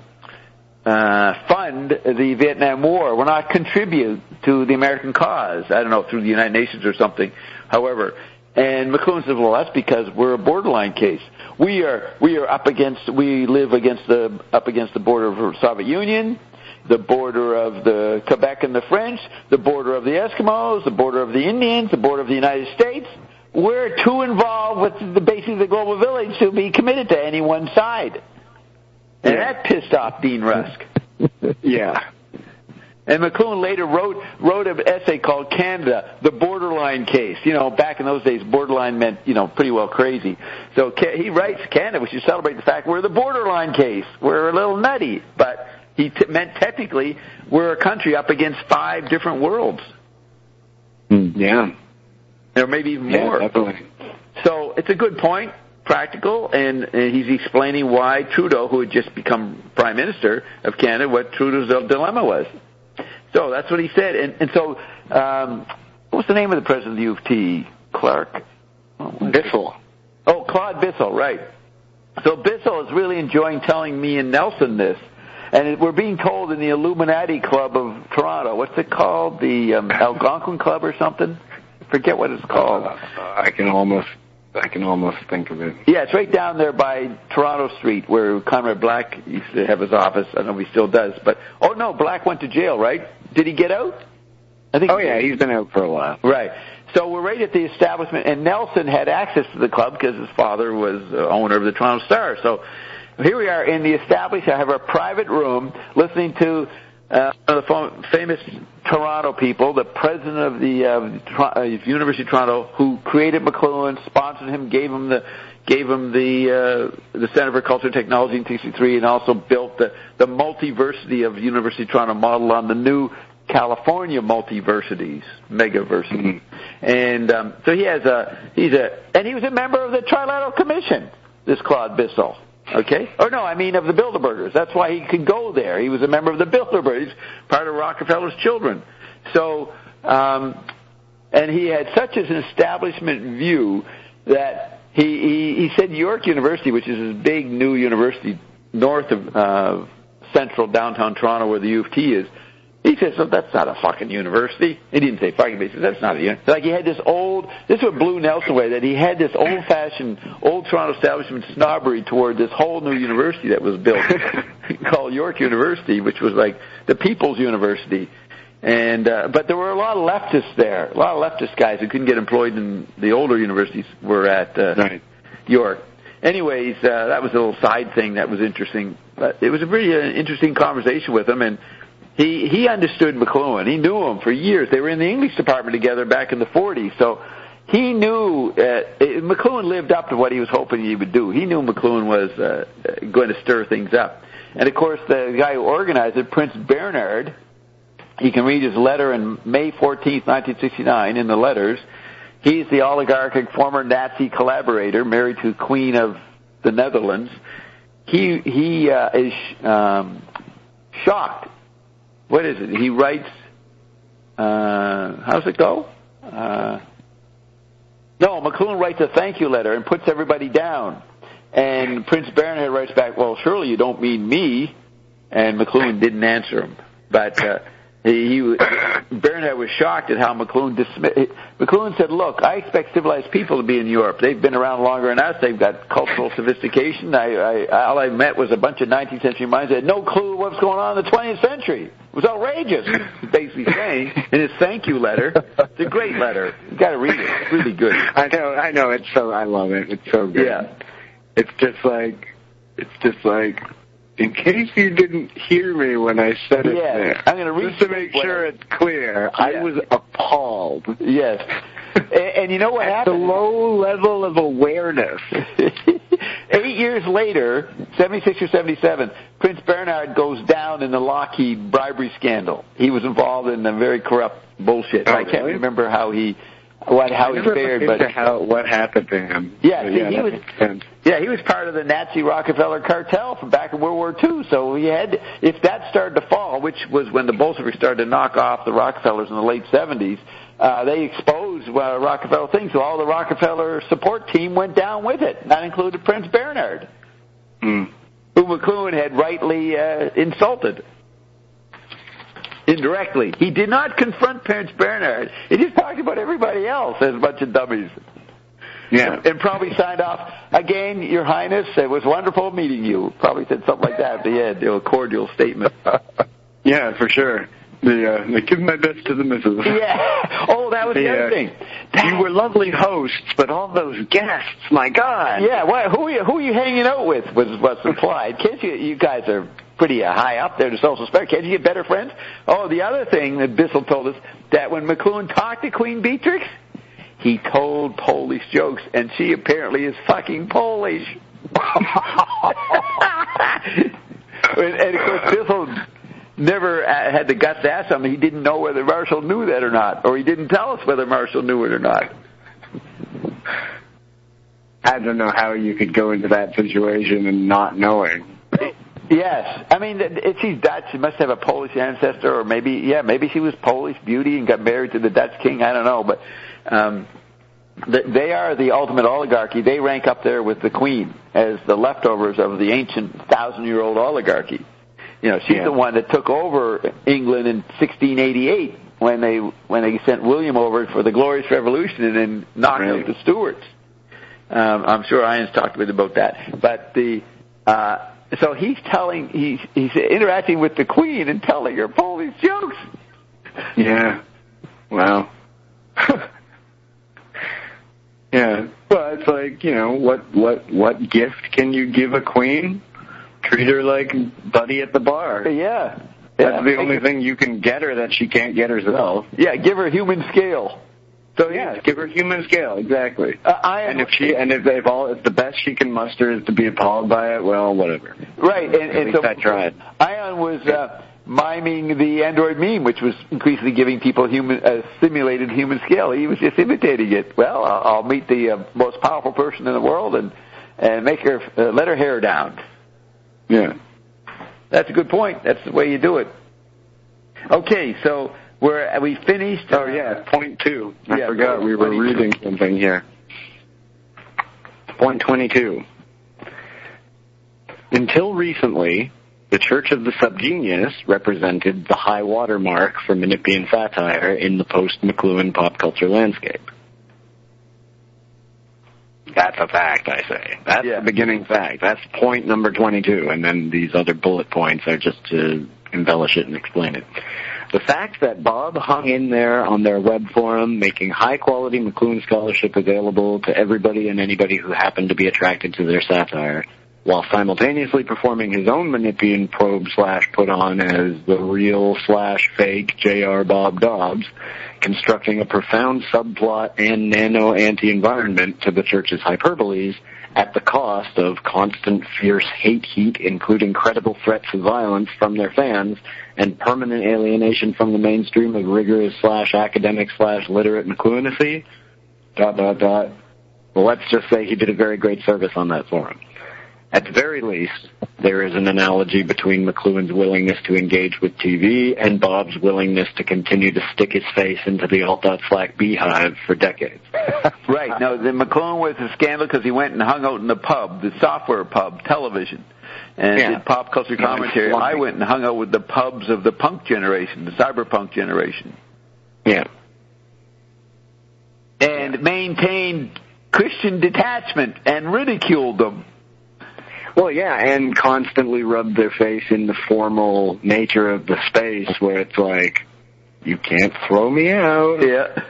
Speaker 1: fund the Vietnam War, will not contribute to the American cause. I don't know, through the United Nations or something. However, And McLuhan says, well, that's because we're a borderline case. We live up against the border of the Soviet Union, the border of the Quebec and the French, the border of the Eskimos, the border of the Indians, the border of the United States. We're too involved with basically the global village to be committed to any one side. And that pissed off Dean Rusk.
Speaker 2: Yeah.
Speaker 1: And McLuhan later wrote an essay called Canada, the Borderline Case. You know, back in those days, borderline meant, pretty well crazy. So he writes, Canada, we should celebrate the fact we're the borderline case. We're a little nutty. But he meant technically we're a country up against 5 different worlds.
Speaker 2: Yeah.
Speaker 1: Or maybe even more.
Speaker 2: Definitely.
Speaker 1: So it's a good point, practical, and he's explaining why Trudeau, who had just become Prime Minister of Canada, what Trudeau's dilemma was. So that's what he said. And so, what's the name of the president of the U of T? Clark?
Speaker 2: Bissell.
Speaker 1: Oh, Claude Bissell, right. So Bissell is really enjoying telling me and Nelson this. And we're being told in the Illuminati Club of Toronto, what's it called? The Algonquin Club or something? I forget what it's called.
Speaker 2: I can almost think of it.
Speaker 1: Yeah, it's right down there by Toronto Street where Conrad Black used to have his office. I don't know if he still does. But, Black went to jail, right? Did he get out? I think.
Speaker 2: He's been out for a while.
Speaker 1: Right. So we're right at the establishment, and Nelson had access to the club because his father was owner of the Toronto Star. So here we are in the establishment. I have a private room listening to one of the famous Toronto people, the president of the University of Toronto, who created McLuhan, sponsored him, gave him the Center for Culture and Technology in 1963, and also built the Multiversity of University of Toronto model on the new California Multiversities, Megaversity. And so he was a member of the Trilateral Commission, this Claude Bissell. Okay? Or no, I mean of the Bilderbergers. That's why he could go there. He was a member of the Bilderbergers, part of Rockefeller's children. So, and he had such an establishment view that he said York University, which is this big new university north of central downtown Toronto where the U of T is, he says, so that's not a fucking university. He didn't say fucking, but he says, that's not a university. Like he had this this is what blew Nelson away, that he had this old-fashioned, old Toronto establishment snobbery toward this whole new university that was built called York University, which was like the People's University. And but there were a lot of leftists there, a lot of leftist guys who couldn't get employed in the older universities were at York. Anyways, that was a little side thing that was interesting. But it was a really interesting conversation with him, and he understood McLuhan. He knew him for years. They were in the English department together back in the 40s. So he knew McLuhan lived up to what he was hoping he would do. He knew McLuhan was going to stir things up. And, of course, the guy who organized it, Prince Bernhard, you can read his letter in May 14th, 1969 in the letters. He's the oligarchic former Nazi collaborator married to Queen of the Netherlands. He is shocked. What is it? He writes, how's it go? No, McLuhan writes a thank you letter and puts everybody down. And Prince Bernhard writes back, well, surely you don't mean me. And McLuhan didn't answer him. But Bernhard was shocked at how McLuhan dismissed. McLuhan said, look, I expect civilized people to be in Europe. They've been around longer than us. They've got cultural sophistication. All I met was a bunch of 19th century minds that had no clue what's going on in the 20th century. It was outrageous, basically saying in his thank you letter. It's a great letter. You've got to read it. It's really good.
Speaker 2: I know. I love it. It's so good.
Speaker 1: Yeah.
Speaker 2: It's just like, in case you didn't hear me when I said it there,
Speaker 1: I'm going to read
Speaker 2: just to make sure it's clear, I was appalled.
Speaker 1: Yes. And you know what happened?
Speaker 2: The low level of awareness.
Speaker 1: 8 years later, 76 or 77, Prince Bernhard goes down in the Lockheed bribery scandal. He was involved in a very corrupt bullshit. I can't remember how he fared, but
Speaker 2: what happened to him.
Speaker 1: Yeah, he was part of the Nazi Rockefeller cartel from back in World War II. So if that started to fall, which was when the Bolsheviks started to knock off the Rockefellers in the late 70s, they exposed Rockefeller things. So all the Rockefeller support team went down with it. That included Prince Bernhard, who McLuhan had rightly insulted. Indirectly. He did not confront Prince Bernhard. He just talked about everybody else as a bunch of dummies.
Speaker 2: Yeah.
Speaker 1: And probably signed off, again, Your Highness, it was wonderful meeting you. Probably said something like that at the end, a cordial statement.
Speaker 2: Yeah, for sure. The give my best to the missus.
Speaker 1: Yeah. Oh, that was the other thing.
Speaker 2: You were lovely hosts, but all those guests, my God.
Speaker 1: Yeah, well, who are you hanging out with was implied. Can't you guys are pretty high up there to social spectrum. Can't you get better friends? Oh, the other thing that Bissell told us, that when McLuhan talked to Queen Beatrix, he told Polish jokes, and she apparently is fucking Polish. And of course, Bissell never had the guts to ask him. He didn't know whether Marshall knew that or not, or he didn't tell us whether Marshall knew it or not.
Speaker 2: I don't know how you could go into that situation and not knowing.
Speaker 1: Yes. I mean, if she's Dutch, she must have a Polish ancestor, or maybe she was Polish beauty and got married to the Dutch king. I don't know, but they are the ultimate oligarchy. They rank up there with the Queen as the leftovers of the ancient 1,000-year-old oligarchy. You know, she's the one that took over England in 1688 when they sent William over for the Glorious Revolution and then knocked out the Stuarts. I'm sure Ian's talked a bit about that. But so he's interacting with the Queen and telling her Polish jokes.
Speaker 2: Yeah. Wow. Yeah. Well, it's like, you know, what gift can you give a queen? Treat her like Buddy at the bar.
Speaker 1: Yeah.
Speaker 2: That's the only thing you can get her that she can't get herself.
Speaker 1: Yeah, give her human scale.
Speaker 2: So yeah, give her human scale, exactly. If the best she can muster is to be appalled by it, well, whatever.
Speaker 1: Right, and so
Speaker 2: I tried.
Speaker 1: Ion was miming the Android meme, which was increasingly giving people simulated human scale. He was just imitating it. Well, I'll meet the most powerful person in the world and make her let her hair down.
Speaker 2: Yeah.
Speaker 1: That's a good point. That's the way you do it. Okay, so we finished.
Speaker 2: Oh yeah, point 2. I forgot we were reading something here. Point 22. Until recently, the Church of the Subgenius represented the high water mark for Menippean satire in the post-McLuhan pop culture landscape. That's a fact, I say. That's the beginning fact. That's point number 22, and then these other bullet points are just to embellish it and explain it. The fact that Bob hung in there on their web forum, making high-quality McLuhan scholarship available to everybody and anybody who happened to be attracted to their satire, while simultaneously performing his own Menippean probe/put-on as the real/fake J.R. Bob Dobbs, constructing a profound subplot and nano-anti-environment to the church's hyperboles at the cost of constant fierce hate heat, including credible threats of violence from their fans and permanent alienation from the mainstream of rigorous/academic/literate McLuhanacy, ... Well, let's just say he did a very great service on that forum. At the very least, there is an analogy between McLuhan's willingness to engage with TV and Bob's willingness to continue to stick his face into the alt.slack beehive for decades.
Speaker 1: Right. Now, the McLuhan was a scandal because he went and hung out in the pub, the software pub, television, and did pop culture commentary. I went and hung out with the pubs of the punk generation, the cyberpunk generation.
Speaker 2: Yeah.
Speaker 1: And maintained Christian detachment and ridiculed them.
Speaker 2: Well, yeah, and constantly rub their face in the formal nature of the space where it's like, you can't throw me out.
Speaker 1: Yeah.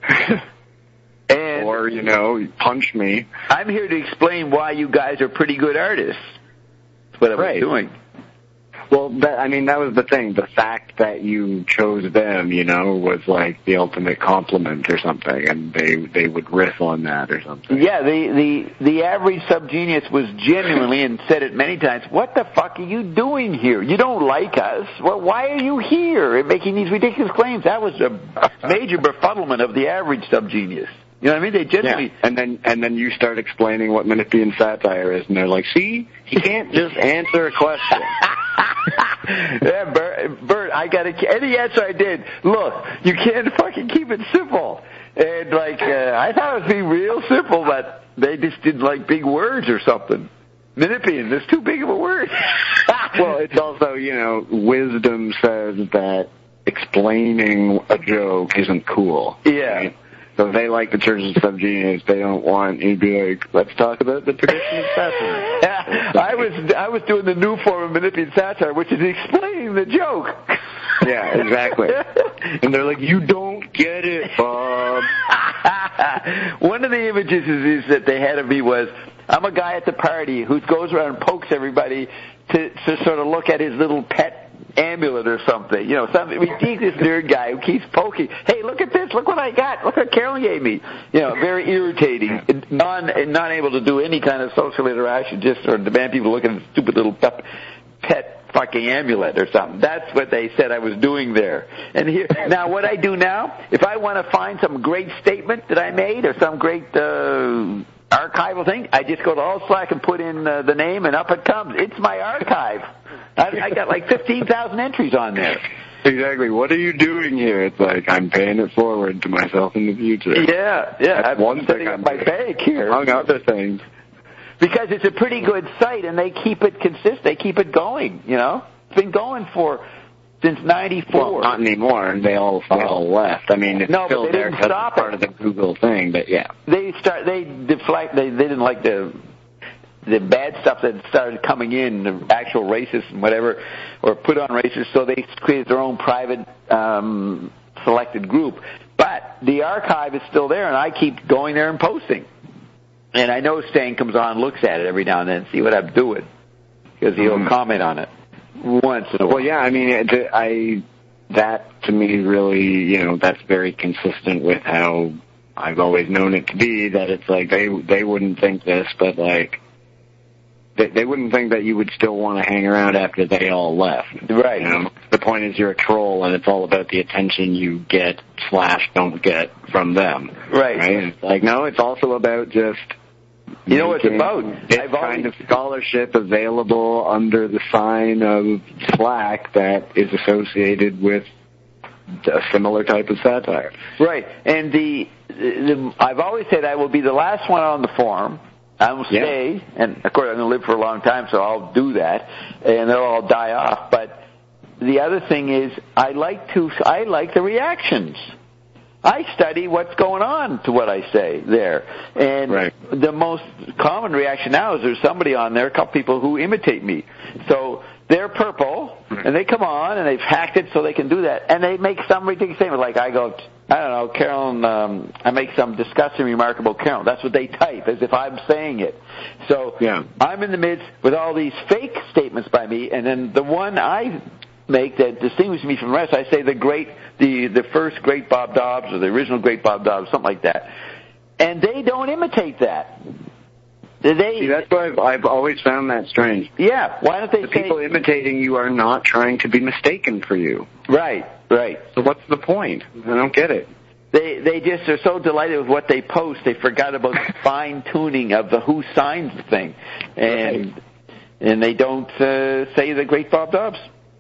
Speaker 2: Or, you know, punch me.
Speaker 1: I'm here to explain why you guys are pretty good artists. That's what I was doing.
Speaker 2: Well, that was the thing. The fact that you chose them, you know, was like the ultimate compliment or something, and they would riff on that or something.
Speaker 1: Yeah, the average subgenius was genuinely, and said it many times, what the fuck are you doing here? You don't like us. Well, why are you here and making these ridiculous claims? That was a major befuddlement of the average subgenius. You know what I mean? They genuinely...
Speaker 2: Yeah. And then you start explaining what Menippean satire is, and they're like, see? He can't just answer a question.
Speaker 1: Yeah, Bert, I got any answer I did. Look, you can't fucking keep it simple. And I thought it was being real simple, but they just didn't like big words or something. Menippean, that's too big of a word.
Speaker 2: Well, it's also, you know, wisdom says that explaining a joke isn't cool.
Speaker 1: Yeah.
Speaker 2: So they like the Church of Subgenius. They don't want you to be like, let's talk about the tradition of satire.
Speaker 1: Yeah, I was doing the new form of manipulative satire, which is explaining the joke.
Speaker 2: Yeah, exactly. And they're like, you don't get it, Bob.
Speaker 1: One of the images is that they had of me was, I'm a guy at the party who goes around and pokes everybody to sort of look at his little pet amulet or something. You know, we see this nerd guy who keeps poking. Hey, look at this. Look what I got. Look what Carolyn gave me. You know, very irritating. Not able to do any kind of social interaction, just sort of demand people look at his stupid little pet fucking amulet or something. That's what they said I was doing there. And here, now what I do now, if I want to find some great statement that I made or some great archival thing, I just go to AllSlack and put in the name, and up it comes. It's my archive. I got like 15,000 entries on there.
Speaker 2: Exactly. What are you doing here? It's like, I'm paying it forward to myself in the future.
Speaker 1: Yeah.
Speaker 2: That's
Speaker 1: I'm setting up my bank here.
Speaker 2: Among other things.
Speaker 1: Because it's a pretty good site, and they keep it consistent. They keep it going, you know? It's been going since 94.
Speaker 2: Well, not anymore. They all left. I mean, it's still there because it's part of the Google thing, but yeah.
Speaker 1: They didn't like the bad stuff that started coming in, the actual racists and whatever, or put on racists, so they created their own private selected group. But the archive is still there, and I keep going there and posting. And I know Stan comes on and looks at it every now and then and see what I'm doing, because he'll comment on it once in a while.
Speaker 2: Well, yeah, I mean, that to me really, you know, that's very consistent with how I've always known it to be, that it's like they wouldn't think this, but like, they wouldn't think that you would still want to hang around after they all left.
Speaker 1: Right.
Speaker 2: You know? The point is you're a troll, and it's all about the attention you get / don't get from them.
Speaker 1: Right.
Speaker 2: It's like, no, it's also about just...
Speaker 1: You know what it's about?
Speaker 2: This kind of scholarship available under the sign of Slack that is associated with a similar type of satire.
Speaker 1: Right. And I've always said I will be the last one on the forum. I will stay, and of course I'm going to live for a long time, so I'll do that, and they'll all die off. But the other thing is, I like the reactions. I study what's going on to what I say there. And the most common reaction now is there's somebody on there, a couple people who imitate me. So they're purple, and they come on, and they've hacked it so they can do that. And they make some ridiculous statement, like I go, I don't know, Carolyn, I make some disgusting remark about Carolyn. That's what they type, as if I'm saying it. So I'm in the midst with all these fake statements by me, and then the one I make that distinguishes me from the rest, I say the first great Bob Dobbs, or the original great Bob Dobbs, something like that. And they don't imitate that.
Speaker 2: See, that's why I've always found that strange.
Speaker 1: Yeah, why don't they
Speaker 2: the people imitating you are not trying to be mistaken for you.
Speaker 1: Right.
Speaker 2: So what's the point? I don't get it.
Speaker 1: They just are so delighted with what they post, they forgot about the fine-tuning of the who signs the thing. And they don't say the great Bob Dobbs.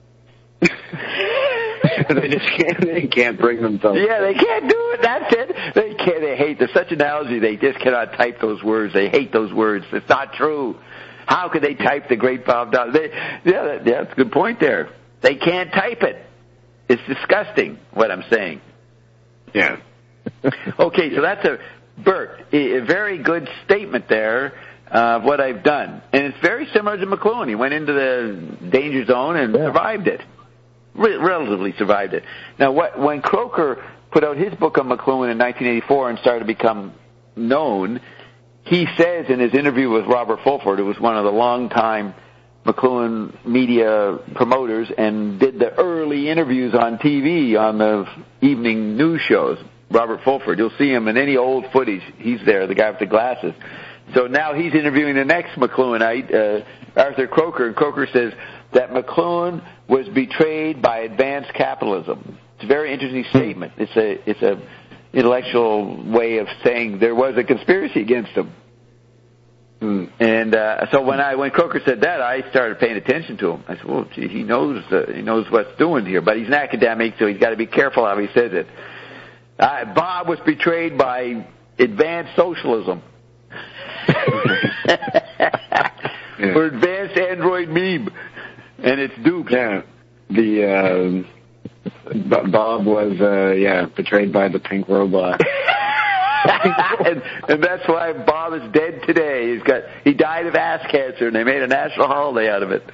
Speaker 2: They can't bring themselves.
Speaker 1: Yeah, they can't do it. That's it. They can't. They hate. There's such an analogy. They just cannot type those words. They hate those words. It's not true. How could they type the great Bob Dobbs? That's a good point there. They can't type it. It's disgusting what I'm saying.
Speaker 2: Yeah.
Speaker 1: Okay, so that's a very good statement there of what I've done, and it's very similar to McLuhan. He went into the danger zone and survived it. Relatively survived it. Now, when Croker put out his book on McLuhan in 1984 and started to become known, he says in his interview with Robert Fulford, who was one of the longtime McLuhan media promoters and did the early interviews on TV on the evening news shows, Robert Fulford. You'll see him in any old footage. He's there, the guy with the glasses. So now he's interviewing the next McLuhanite, Arthur Croker, and Croker says that McLuhan was betrayed by advanced capitalism. It's a very interesting statement. It's a intellectual way of saying there was a conspiracy against him. And so when Croker said that, I started paying attention to him. I said, well, gee, he knows what's doing here, but he's an academic, so he's got to be careful how he says it. Bob was betrayed by advanced socialism. Or advanced Android meme, and it's duped.
Speaker 2: Yeah, Bob was betrayed by the pink robot.
Speaker 1: and that's why Bob is dead today. He died of ass cancer, and they made a national holiday out of it.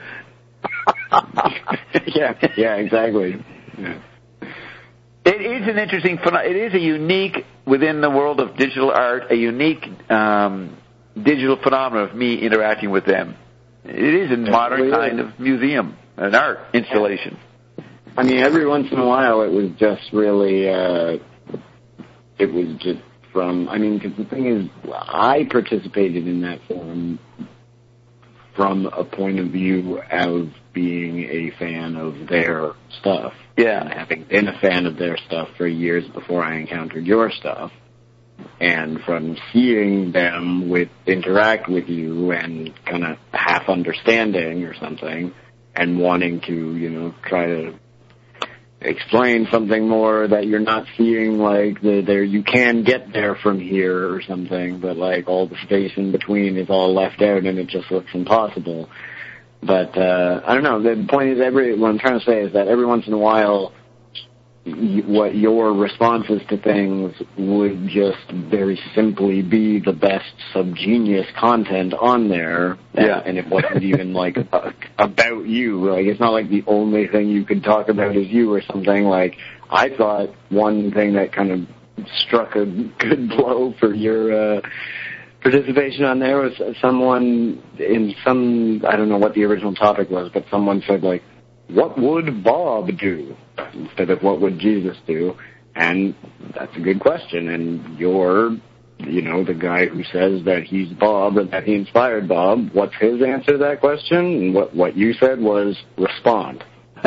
Speaker 2: yeah, exactly. Yeah.
Speaker 1: It is an interesting phenomenon. It is a unique, within the world of digital art, a unique digital phenomenon of me interacting with them. It is a modern kind of museum, an art installation.
Speaker 2: I mean, every once in a while it was just really, it was just because the thing is, I participated in that forum from a point of view of being a fan of their stuff.
Speaker 1: Yeah.
Speaker 2: And having been a fan of their stuff for years before I encountered your stuff. And from seeing them interact with you and kind of half understanding or something and wanting to, try to explain something more that you're not seeing, like you can get there from here or something, but like all the space in between is all left out and it just looks impossible. But I don't know. The point is, what I'm trying to say is that every once in a while, what your responses to things would just very simply be the best subgenius content on there.
Speaker 1: Yeah.
Speaker 2: And it wasn't even like about you. Like, it's not like the only thing you could talk about is you or something. Like, I thought one thing that kind of struck a good blow for your participation on there was someone in some, I don't know what the original topic was, but someone said, like, what would Bob do instead of what would Jesus do? And that's a good question. And you're, the guy who says that he's Bob and that he inspired Bob. What's his answer to that question? And what you said was respond.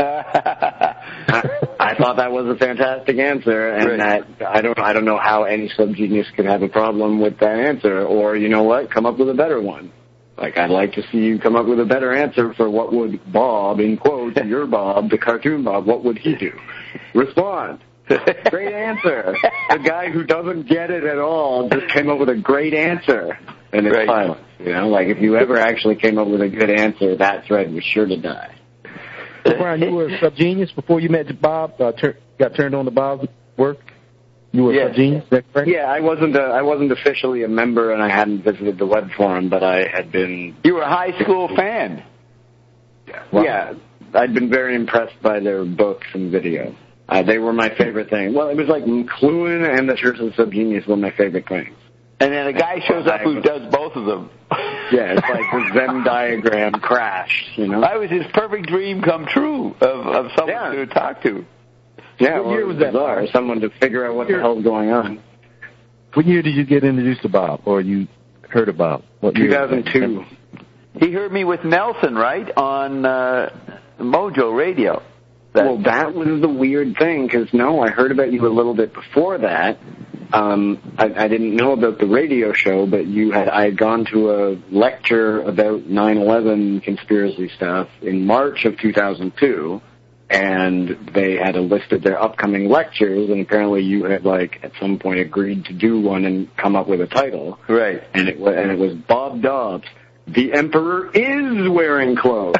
Speaker 2: I thought that was a fantastic answer, and right. That I don't know how any subgenius could have a problem with that answer. Or, you know what? Come up with a better one. Like, I'd like to see you come up with a better answer for what would Bob, in quotes, your Bob, the cartoon Bob, what would he do? Respond. Great answer. The guy who doesn't get it at all just came up with a great answer. And it's silence. Like, if you ever actually came up with a good answer, that thread was sure to die.
Speaker 3: Brian, you were a subgenius before you met Bob, got turned on to Bob's work? You were a subgenius, is that correct?
Speaker 2: Yeah, I wasn't officially a member, and I hadn't visited the web forum, but I had been...
Speaker 1: You were a high school fan.
Speaker 2: Well, yeah, I'd been very impressed by their books and video. They were my favorite thing. Well, it was like McLuhan and the Church of the Subgenius were my favorite things.
Speaker 1: And then a guy shows up who does both of them.
Speaker 2: Yeah, it's like the Venn diagram crashed,
Speaker 1: I was his perfect dream come true of someone to talk to.
Speaker 2: Yeah, what year was that? Bizarre. Someone to figure out what the hell's going on.
Speaker 3: What year did you get introduced to Bob, or you heard of Bob? What
Speaker 2: 2002.
Speaker 1: He heard me with Nelson, right, on Mojo Radio.
Speaker 2: Well, that was the weird thing, because, I heard about you a little bit before that. I didn't know about the radio show, but I had gone to a lecture about 9/11 conspiracy stuff in March of 2002, and they had a list of their upcoming lectures, and apparently you had, at some point agreed to do one and come up with a title.
Speaker 1: Right.
Speaker 2: And it was Bob Dobbs, The Emperor is Wearing Clothes.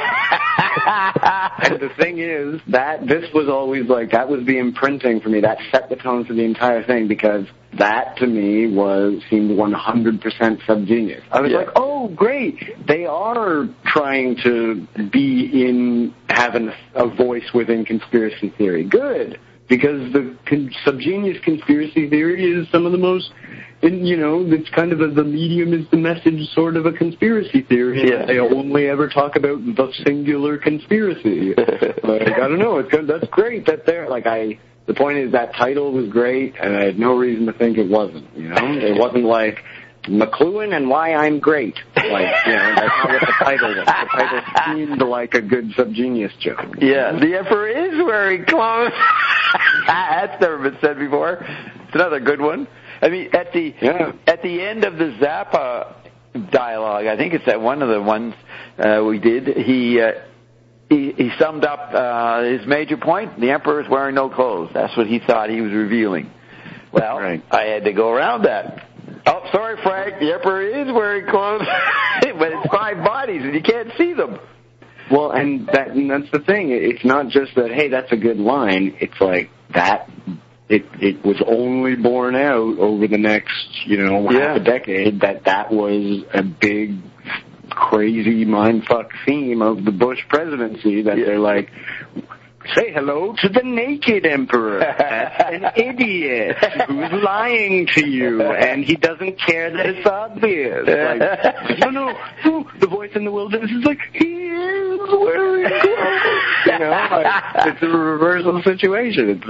Speaker 2: And the thing is that this was always that was the imprinting for me. That set the tone for the entire thing, because that to me seemed 100% subgenius. I was like, oh, great. They are trying to have a voice within conspiracy theory. Good. Because the subgenius conspiracy theory is some of the most, it's kind of the medium is the message sort of a conspiracy theory.
Speaker 1: Yeah.
Speaker 2: They only ever talk about the singular conspiracy. I don't know. That's great that they're, the point is that title was great, and I had no reason to think it wasn't, It wasn't like McLuhan and Why I'm Great. That's not what the title was. The title seemed like a good subgenius joke.
Speaker 1: Yeah, the Emperor is wearing clothes. That's never been said before. It's another good one. I mean, at the end of the Zappa dialogue, I think it's at one of the ones we did, he summed up his major point. The Emperor is wearing no clothes. That's what he thought he was revealing. Well, I had to go around that. Oh, sorry, Frank, the Emperor is wearing clothes, but it's 5 bodies and you can't see them.
Speaker 2: Well, and that's the thing. It's not just that, hey, that's a good line. It's like that it was only borne out over the next, half a decade that was a big, crazy mindfuck theme of the Bush presidency, that they're like, say hello to the naked emperor. That's an idiot who's lying to you, and he doesn't care that it's obvious. Like, no, the voice in the wilderness is like, he is wearing clothes. It's a reversal situation. It's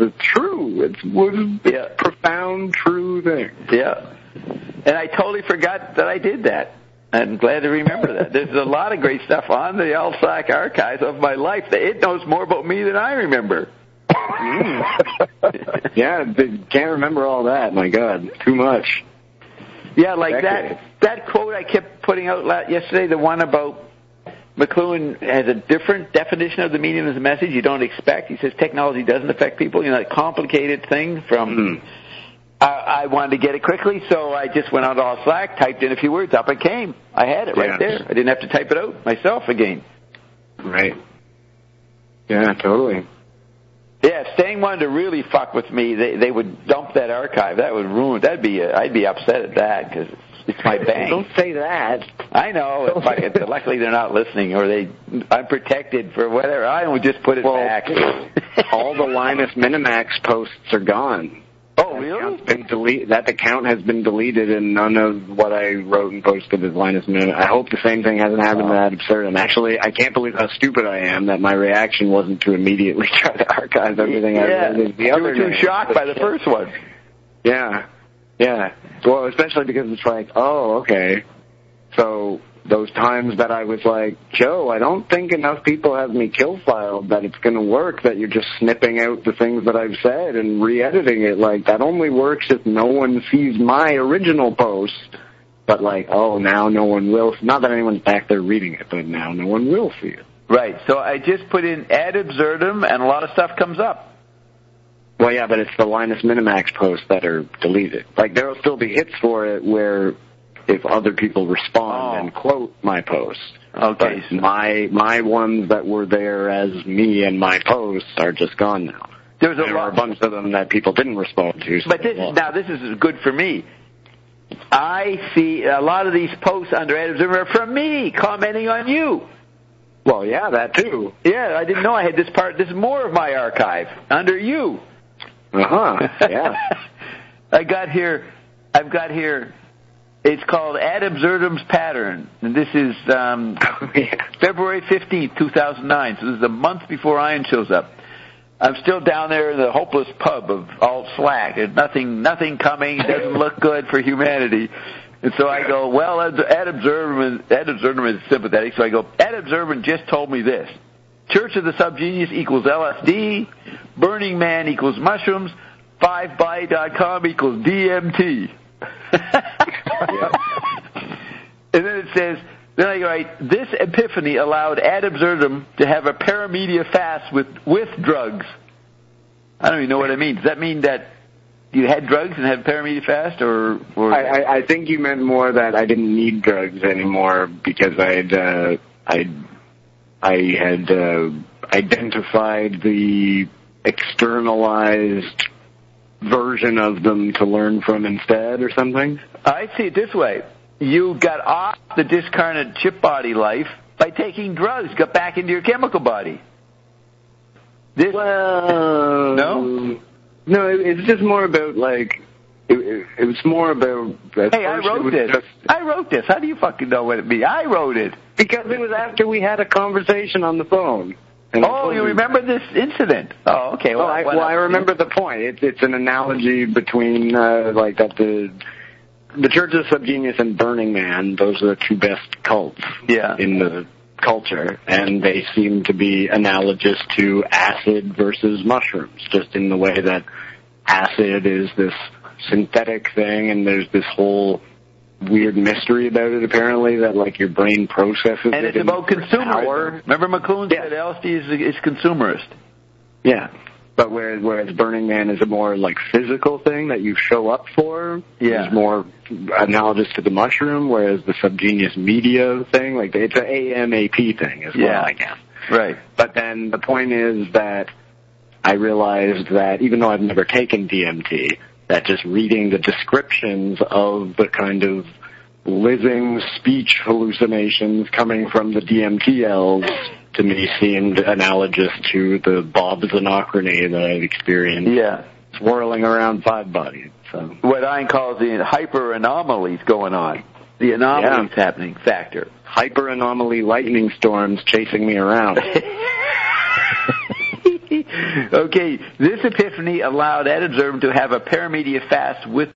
Speaker 2: a profound, true thing.
Speaker 1: Yeah. And I totally forgot that I did that. I'm glad to remember that. There's a lot of great stuff on the LSAC archives of my life. It knows more about me than I remember.
Speaker 2: Yeah, can't remember all that. My God, too much.
Speaker 1: Yeah, like that quote I kept putting out yesterday, the one about McLuhan has a different definition of the meaning of the message you don't expect. He says technology doesn't affect people. A complicated thing from... I wanted to get it quickly, so I just went on all Slack, typed in a few words, up it came. I had it right there. I didn't have to type it out myself again.
Speaker 2: Right. Yeah, totally.
Speaker 1: Yeah, if Stang wanted to really fuck with me, they would dump that archive. That would ruin. I'd be upset at that because it's my bank.
Speaker 2: Don't say that.
Speaker 1: I know. Luckily, they're not listening, or I'm protected for whatever. I would just put it back.
Speaker 2: All the Linus Minimax posts are gone.
Speaker 1: Oh, really?
Speaker 2: That account has been deleted, and none of what I wrote and posted is Linus Minimax. I hope the same thing hasn't happened to Ad Absurdum. Actually, I can't believe how stupid I am that my reaction wasn't to immediately try to archive everything I wrote.
Speaker 1: You were too shocked by the first one.
Speaker 2: Yeah. Well, especially because it's like, oh, okay. So those times that I was like, Joe, I don't think enough people have me kill filed that it's going to work, that you're just snipping out the things that I've said and re-editing it. Like, that only works if no one sees my original post. But now no one will. Not that anyone's back there reading it, but now no one will see it.
Speaker 1: Right. So I just put in Ad Absurdum, and a lot of stuff comes up.
Speaker 2: Well, yeah, but it's the Linus Minimax posts that are deleted. There will still be hits for it where... if other people respond and quote my post.
Speaker 1: Okay.
Speaker 2: But my ones that were there as me and my posts are just gone now. There are a bunch of them that people didn't respond to.
Speaker 1: But this is good for me. I see a lot of these posts under Ad Absurdum are from me, commenting on you.
Speaker 2: Well, yeah, that too.
Speaker 1: Yeah, I didn't know I had this part. This is more of my archive, under you.
Speaker 2: Yeah.
Speaker 1: I've got here... It's called Ad Absurdum's Pattern, and this is February 15th, 2009, so this is a month before Ian shows up. I'm still down there in the hopeless pub of Alt Slack. There's nothing coming. It doesn't look good for humanity. And so I go, well, Ad Absurdum is sympathetic, so I go, Ad Absurdum just told me this. Church of the Subgenius equals LSD, Burning Man equals mushrooms, 5by.com equals DMT. And then it says, then I write, this epiphany allowed Ad Absurdum to have a paramedia fast with drugs. I don't even know what it means. Does that mean that you had drugs and had paramedia fast, or?
Speaker 2: I think you meant more that I didn't need drugs anymore because I had identified the externalized version of them to learn from instead or something?
Speaker 1: I see it this way. You got off the discarnate chip body life by taking drugs, got back into your chemical body. No,
Speaker 2: it's just more about it was more about...
Speaker 1: Hey, I wrote this. How do you fucking know what it means? I wrote it.
Speaker 2: Because it was after we had a conversation on the phone.
Speaker 1: Oh, you remember this incident? Oh, okay.
Speaker 2: Well, I remember the point. It's an analogy between the Church of the Subgenius and Burning Man. Those are the two best cults in the culture, and they seem to be analogous to acid versus mushrooms, just in the way that acid is this synthetic thing, and there's this whole weird mystery about it, apparently, that your brain processes
Speaker 1: and it's about consumerism. Remember McLuhan said LSD is consumerist.
Speaker 2: Yeah, but whereas Burning Man is a more physical thing that you show up for, is more analogous to the mushroom, whereas the Subgenius media thing, it's an AMAP thing as well, I guess.
Speaker 1: Right.
Speaker 2: But then the point is that I realized that even though I've never taken DMT, that just reading the descriptions of the kind of living speech hallucinations coming from the DMT elves to me seemed analogous to the Bobsonochrony that I've experienced.
Speaker 1: Yeah.
Speaker 2: Swirling around five bodies. So.
Speaker 1: What Ein calls the hyper anomalies going on. The anomalies happening factor.
Speaker 2: Hyper anomaly lightning storms chasing me around.
Speaker 1: Okay, this epiphany allowed Ed Observant to have a paramedia fast with